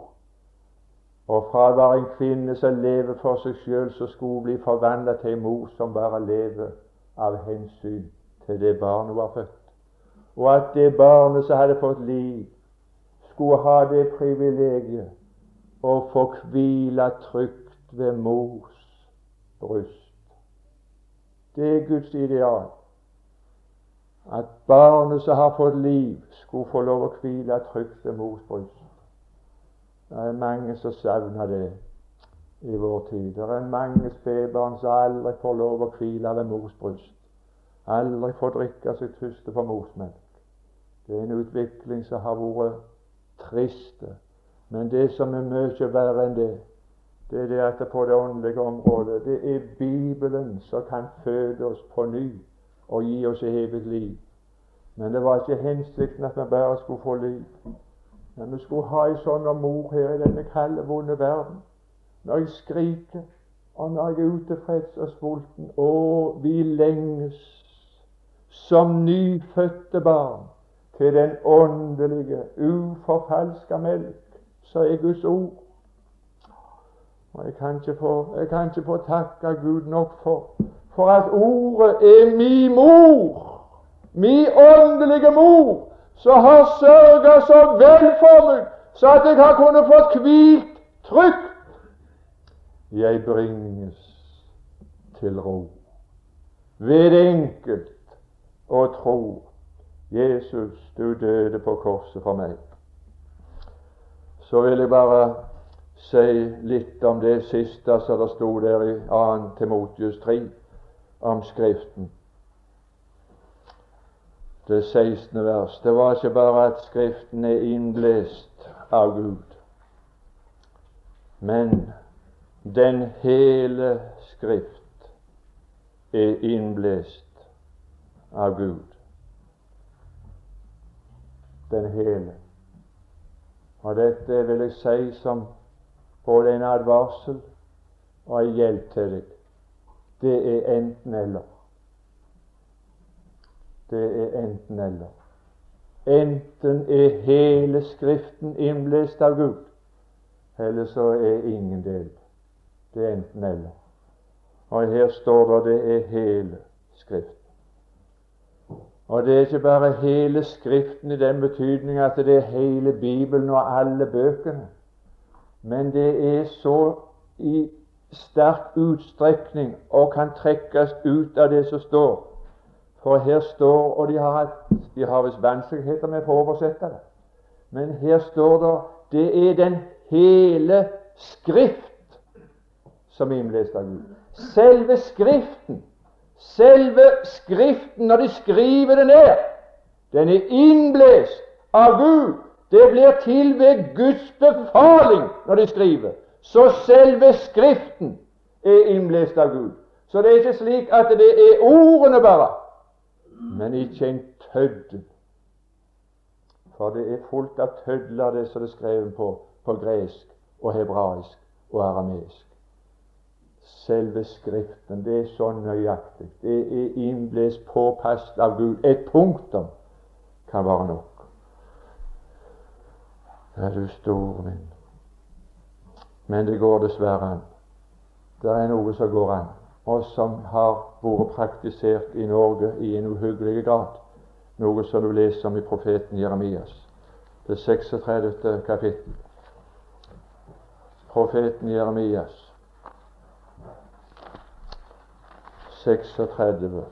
Og fra å være en kvinne som lever for seg selv, så skulle hun bli forvandlet til en mor som bare lever av hensyn til det barnet hun har født. Og at det barnet som hadde fått liv, skulle ha det privilegiet å få hvile trygt ved mors bryst. Det er Guds ideal. At barnet som har fått liv, skulle få lov å hvile trygt ved mors bryst. Det er mange som savner det i vår tid. Det er mange spedbarn som aldri får lov å hvile ved mors bryst. Aldri får drikke seg tyste på morsmelk. Det er en utvikling som har vært triste. Men det som er mye verre enn det, det er det at det på det åndelige området, det er Bibelen som kan føde oss på ny og gi oss evig liv. Men det var ikke hensikten at vi bare skulle få liv. Men vi skulle ha en sånn mor her i denne kalde, vonde verden. Når jeg skriker, og når jeg er utilfreds og sulten, og vi lenges som nyfødte barn til den åndelige, uforfalska melk, så er Guds ord. Og jeg kan ikke få, jeg kan ikke få takke Gud nok for, for at ordet er min mor, min åndelige mor, som har sørget så vel for meg, så at jeg har kunnet fått hvilt trygt. Jeg bringes til ro ved enkelt å tro. Jesus, du døde på korset for meg. Så vil jeg bare si litt om det siste som det stod der i andre Timoteus tre om Skriften. det sekstende vers. Det var ikke bare at Skriften er innblest av Gud, men den hele Skrift er innblest av Gud. Den hele. Og dette vil jeg si som både en advarsel og en hjelp til deg. Det er enten eller. Det er enten eller. Enten er hele Skriften innblest av Gud, eller så er ingen del. Det er enten eller. Og her står det det er hele Skriften. Og det er ikke bare hele Skriften i den betydning at det er hele Bibelen og alle bøkene, men det er så i sterk utstrekning og kan trekkes ut av det som står. For her står, og de har, de har visst vanskeligheter med for å oversette det, men her står det det er den hele Skrift som er innblest av Gud. Selve Skriften, selve Skriften, når de skriver det ned, den er innblest av Gud. Det blir til ved Guds befaling når de skriver. Så selve Skriften er innblest av Gud. Så det er ikke slik at det er ordene bare, men ikke en tøddel. For det er fullt av tødler, det som det er skrevet på, på gresk og hebraisk og arameisk. Selve Skriften, det er så nøyaktig. Det er innblest, påpasset av Gud. Et punktum kan være nok. Er du stor, min? Men det går dessverre an. Det er noe som går an, og som har vært praktisert i Norge i en uhyggelig grad. Noe som du leser om i profeten Jeremias, det seksogtredivte kapittel. Profeten Jeremias, seksogtredivte.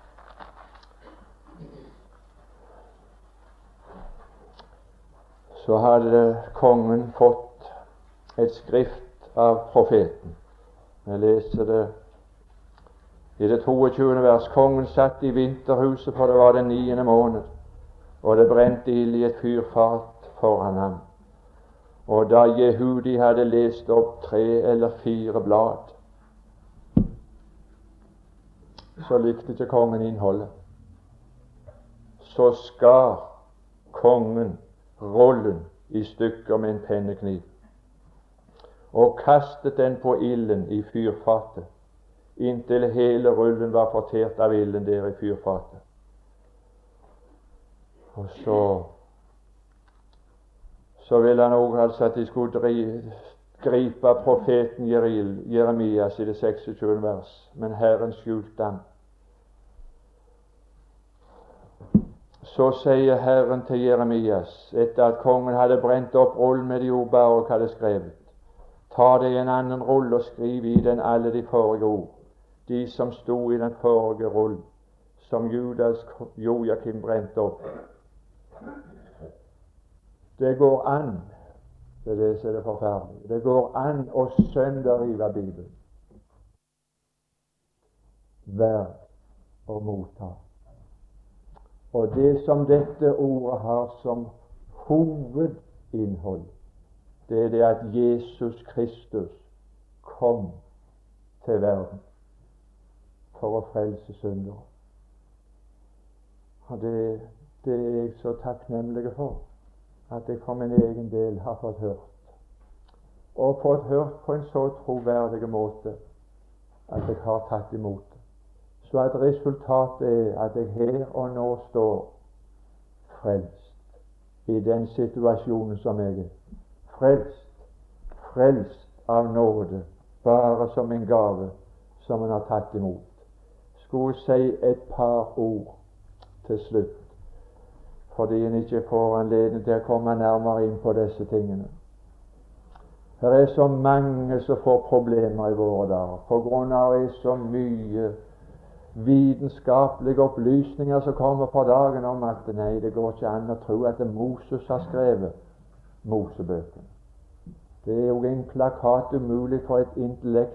Så hadde kongen fått et skrift av profeten. Jeg leser det i det toogtjuende vers. Kongen satt i vinterhuset, for det var den niende måned, og det brente ild i et fyrfat foran ham. Og da Jehudi hadde lest opp tre eller fire blad, så likte ikke kongen innholdet. Så skar kongen rollen i stykker med en pennekniv og kastet den på ilden i fyrfatet, inntil hele rullen var fortert av ilden der i fyrfatet. Og så så ville han også altså at de skulle drive, gripe profeten Jeremias i det seksogtjuende vers, men Herren skjulte ham. Så sier Herren til Jeremias, etter at kongen hadde brent opp rullen med de ord Baruk hadde skrevet: ta deg en annen rull og skriv i den alle de forrige ord, de som sto i den forrige rull, som Judas Joakim brente opp. Det går an, det er det som er det forferdelige, det går an å sønderrive Bibelen. Verd å motta. Og det som dette ordet har som hovedinnhold, det er det at Jesus Kristus kom til verden for å frelse syndere. Og det, det er jeg så takknemlig for, at jeg for min egen del har fått hørt, og fått hørt på en så troverdig måte at jeg har tatt imot det. Så at resultatet er at jeg her og nå står frelst i den situasjonen som jeg er. Frelst, frelst av nåde, bare som en gave som en har tatt imot. Skulle si et par ord til slutt, fordi en ikke får anledning til å komme nærmere inn på disse tingene. Det er så mange som får problemer i våre dager på grunn av det er så mye vitenskapelige opplysninger som kommer for dagen om at nei, det går ikke an å tro at Moses har skrevet Mosebøkene. Det er jo en plakat umulig for et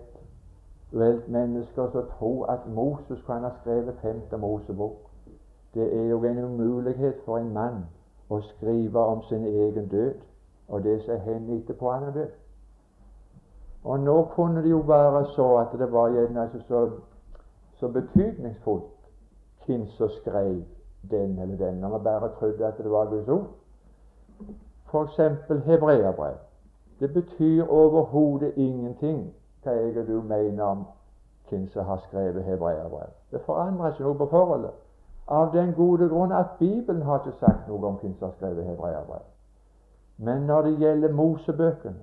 intellektuelt menneske å tro at Moses kan ha skrevet femte Mosebok. Det er jo en umulighet for en mann å skrive om sin egen død og det som hender etterpå han er død. Og nå kunne det jo være så at det var gjerne altså så, så betydningsfullt hvem som skrev den eller den, når man bare trodde at det var Guds ord. For eksempel Hebreabrev. Det betyr overhodet ingenting hva jeg og du mener om hvem som har skrevet Hebreabrev. Det forandrer ikke noe på forholdet. Av den gode grunn at Bibelen har ikke sagt noe om hvem som har skrevet Hebreabrev. Men når det gjelder Mosebøkene,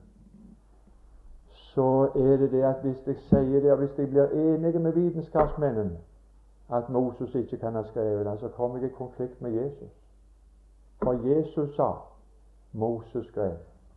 så er det det at hvis jeg sier det, og hvis jeg blir enige med vitenskapsmennene at Moses ikke kan ha skrevet den, så kommer jeg i konflikt med Jesus. For Jesus sa, Moses skrev.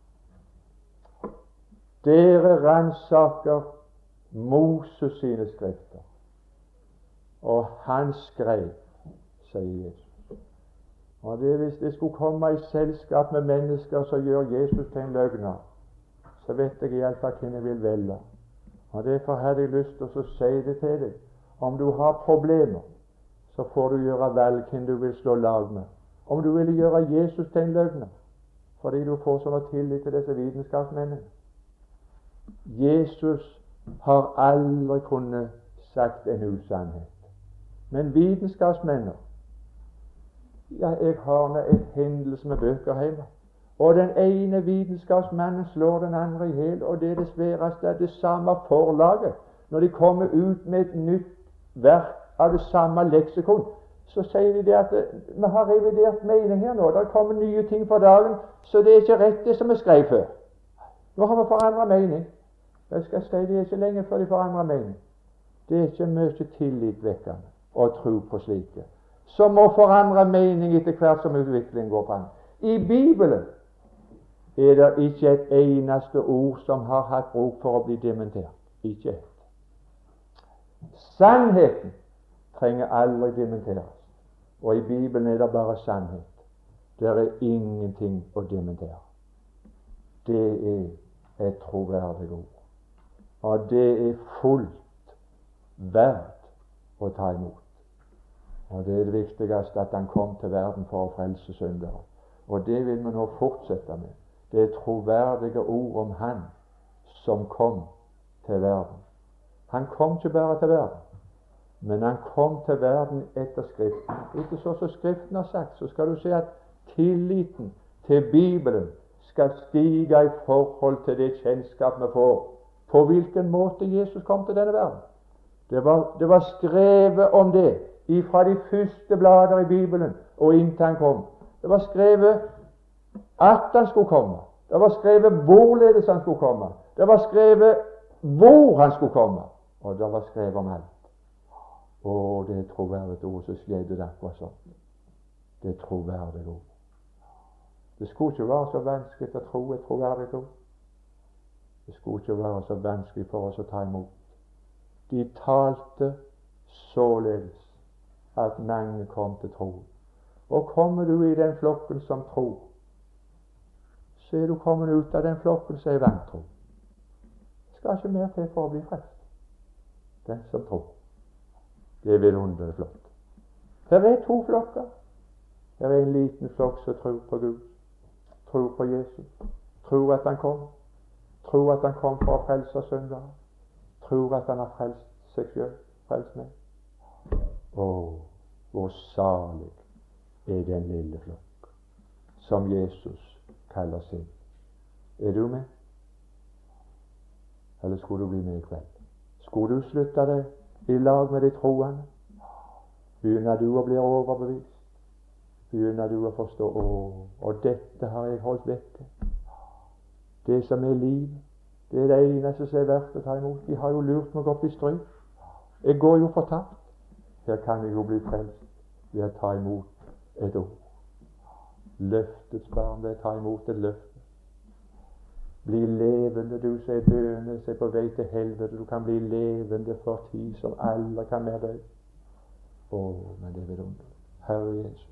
Dere ransaker Moses sine skrifter, og han skrev, sier Jesus. Og det hvis det skulle komme i selskap med mennesker som gjør Jesus til en løgner, så vet jeg iallfall hvem jeg vil velge. Og derfor hadde jeg lyst til å si det til deg. Om du har problemer, så får du gjøre valg hvem du vil slå lag med. Om du vil gjøre Jesus til en løgner, fordi du får sånn tillit til disse vitenskapsmennene. Jesus har aldri kunnet sagt en usannhet. Men vitenskapsmenner, ja, jeg har med et hendelse med bøker hjemme. Og den ene vitenskapsmannen slår den andre i hjel, og det er det sværeste av det samme forlaget. Når de kommer ut med et nytt verk av det samme leksikon, så sier de det at vi har revidert mening her nå. Det kommer nye ting for dagen, så det er ikke rett det som vi skrev før. Nå har vi forandret mening. Jeg skal si det er ikke lenge før de forandrer mening. Det er ikke mye tillitvekkende å tro på slike, som må forandre mening etter hvert som utviklingen går fram. I Bibelen er det ikke et eneste ord som har hatt bruk for å bli dementert. Ikke et. Sannheten trenger aldri dementeres. Og i Bibelen er det bare sannhet. Det er ingenting å dementere. Det er et troverdig ord. Og det er fullt verdt å ta imot. Og det er det viktigste at han kom til verden for å frelse syndere. Og det vil vi nå fortsette med. Det er troverdige ord om han som kom til verden. Han kom ikke bare til verden, men han kom til verden etter Skriften. Ikke så som Skriften har sagt, så skal du se at tilliten til Bibelen skal stige i forhold til det kjennskap vi får. På hvilken måte Jesus kom til denne verden. Det var, det var skrevet om det ifra de første blader i Bibelen og inntil han kom. Det var skrevet at han skulle komme. Det var skrevet hvorledes han skulle komme. Det var skrevet hvor han skulle komme. Og det var skrevet om alt. Å, det er troverdig ord, så skjedde det akkurat sånn. Det er troverdig ord. Det skulle ikke være så vanskelig å tro et troverdig ord. Det skulle ikke være så vanskelig for oss å ta imot. De talte således at mange kom til tro. Og kommer du i den flokken som tror, så er du kommet ut av den flokken som er vantro. Det skal ikke mer til for å bli frelst. Den som tror. Det er vidunderlig flott. Her er to flokker. Her er en liten flokk som tror på Gud, tror på Jesus, tror at han kom, tror at han kom for å frelse syndere, tror at han har frelst seg selv, frelst meg. Å, hvor salig er den lille flokk som Jesus kaller sin. Er du med? Eller skulle du bli med i kveld? Skulle du slutte deg i lag med de troende? Begynner du å bli overbevist? Begynner du å forstå, å, og dette har jeg holdt vekke. Det som er liv, det er det eneste som er verdt å ta imot. De har jo lurt meg opp i stry. Jeg går jo fortapt. Her kan jeg jo bli frelst ved å ta imot et ord. Løftets barn ved å ta imot et løfte. Bli levende, du som er døende, som er på vei til helvete. Du kan bli levende for tid som alle kan mer dø. Å, men det er vidunderlig. Herre Jesus.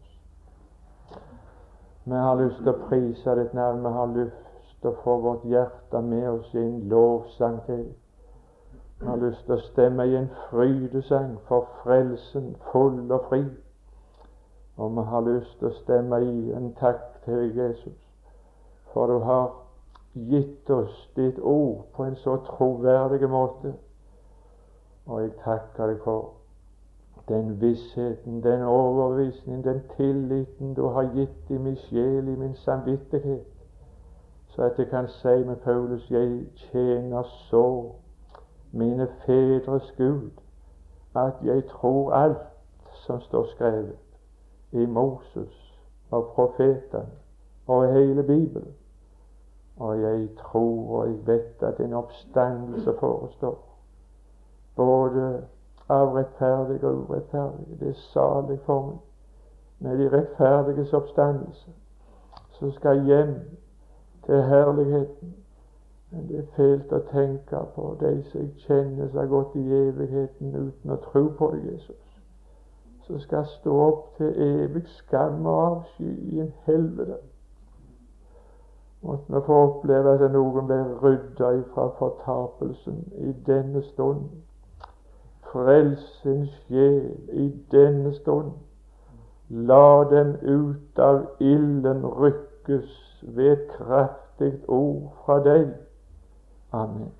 Vi har lyst til å prise ditt navn. Vi har lyst til å få vårt hjerte med oss i en lovsang til. Vi har lyst til å stemme i en frydesang for frelsen full og fri. Og vi har lyst til å stemme i en takk til deg, Jesus, for du har gitt oss ditt ord på en så troverdig måte. Og jeg takker deg for den vissheten, den overbevisningen, den tilliten du har gitt i min sjel, i min samvittighet, så at jeg kan si med Paulus: jeg tjener så mine fedres Gud, at jeg tror alt som står skrevet i Moses og profetene og i hele Bibelen. Og jeg tror og jeg vet at en oppstandelse forestår, både av rettferdige og urettferdige. Det er salig for meg med de rettferdiges oppstandelse, som skal hjem til herligheten. Men det er fælt å tenke på de som jeg kjenner, som har gått i evigheten uten å tro på deg, Jesus, som skal stå opp til evig skam og avsky i en helvete. Måtte vi få oppleve at noen blir ryddet fra fortapelsen i denne stund. Frels sin sjel i denne stund. La dem ut av ilden rykkes ved et kraftig ord fra deg. Amen.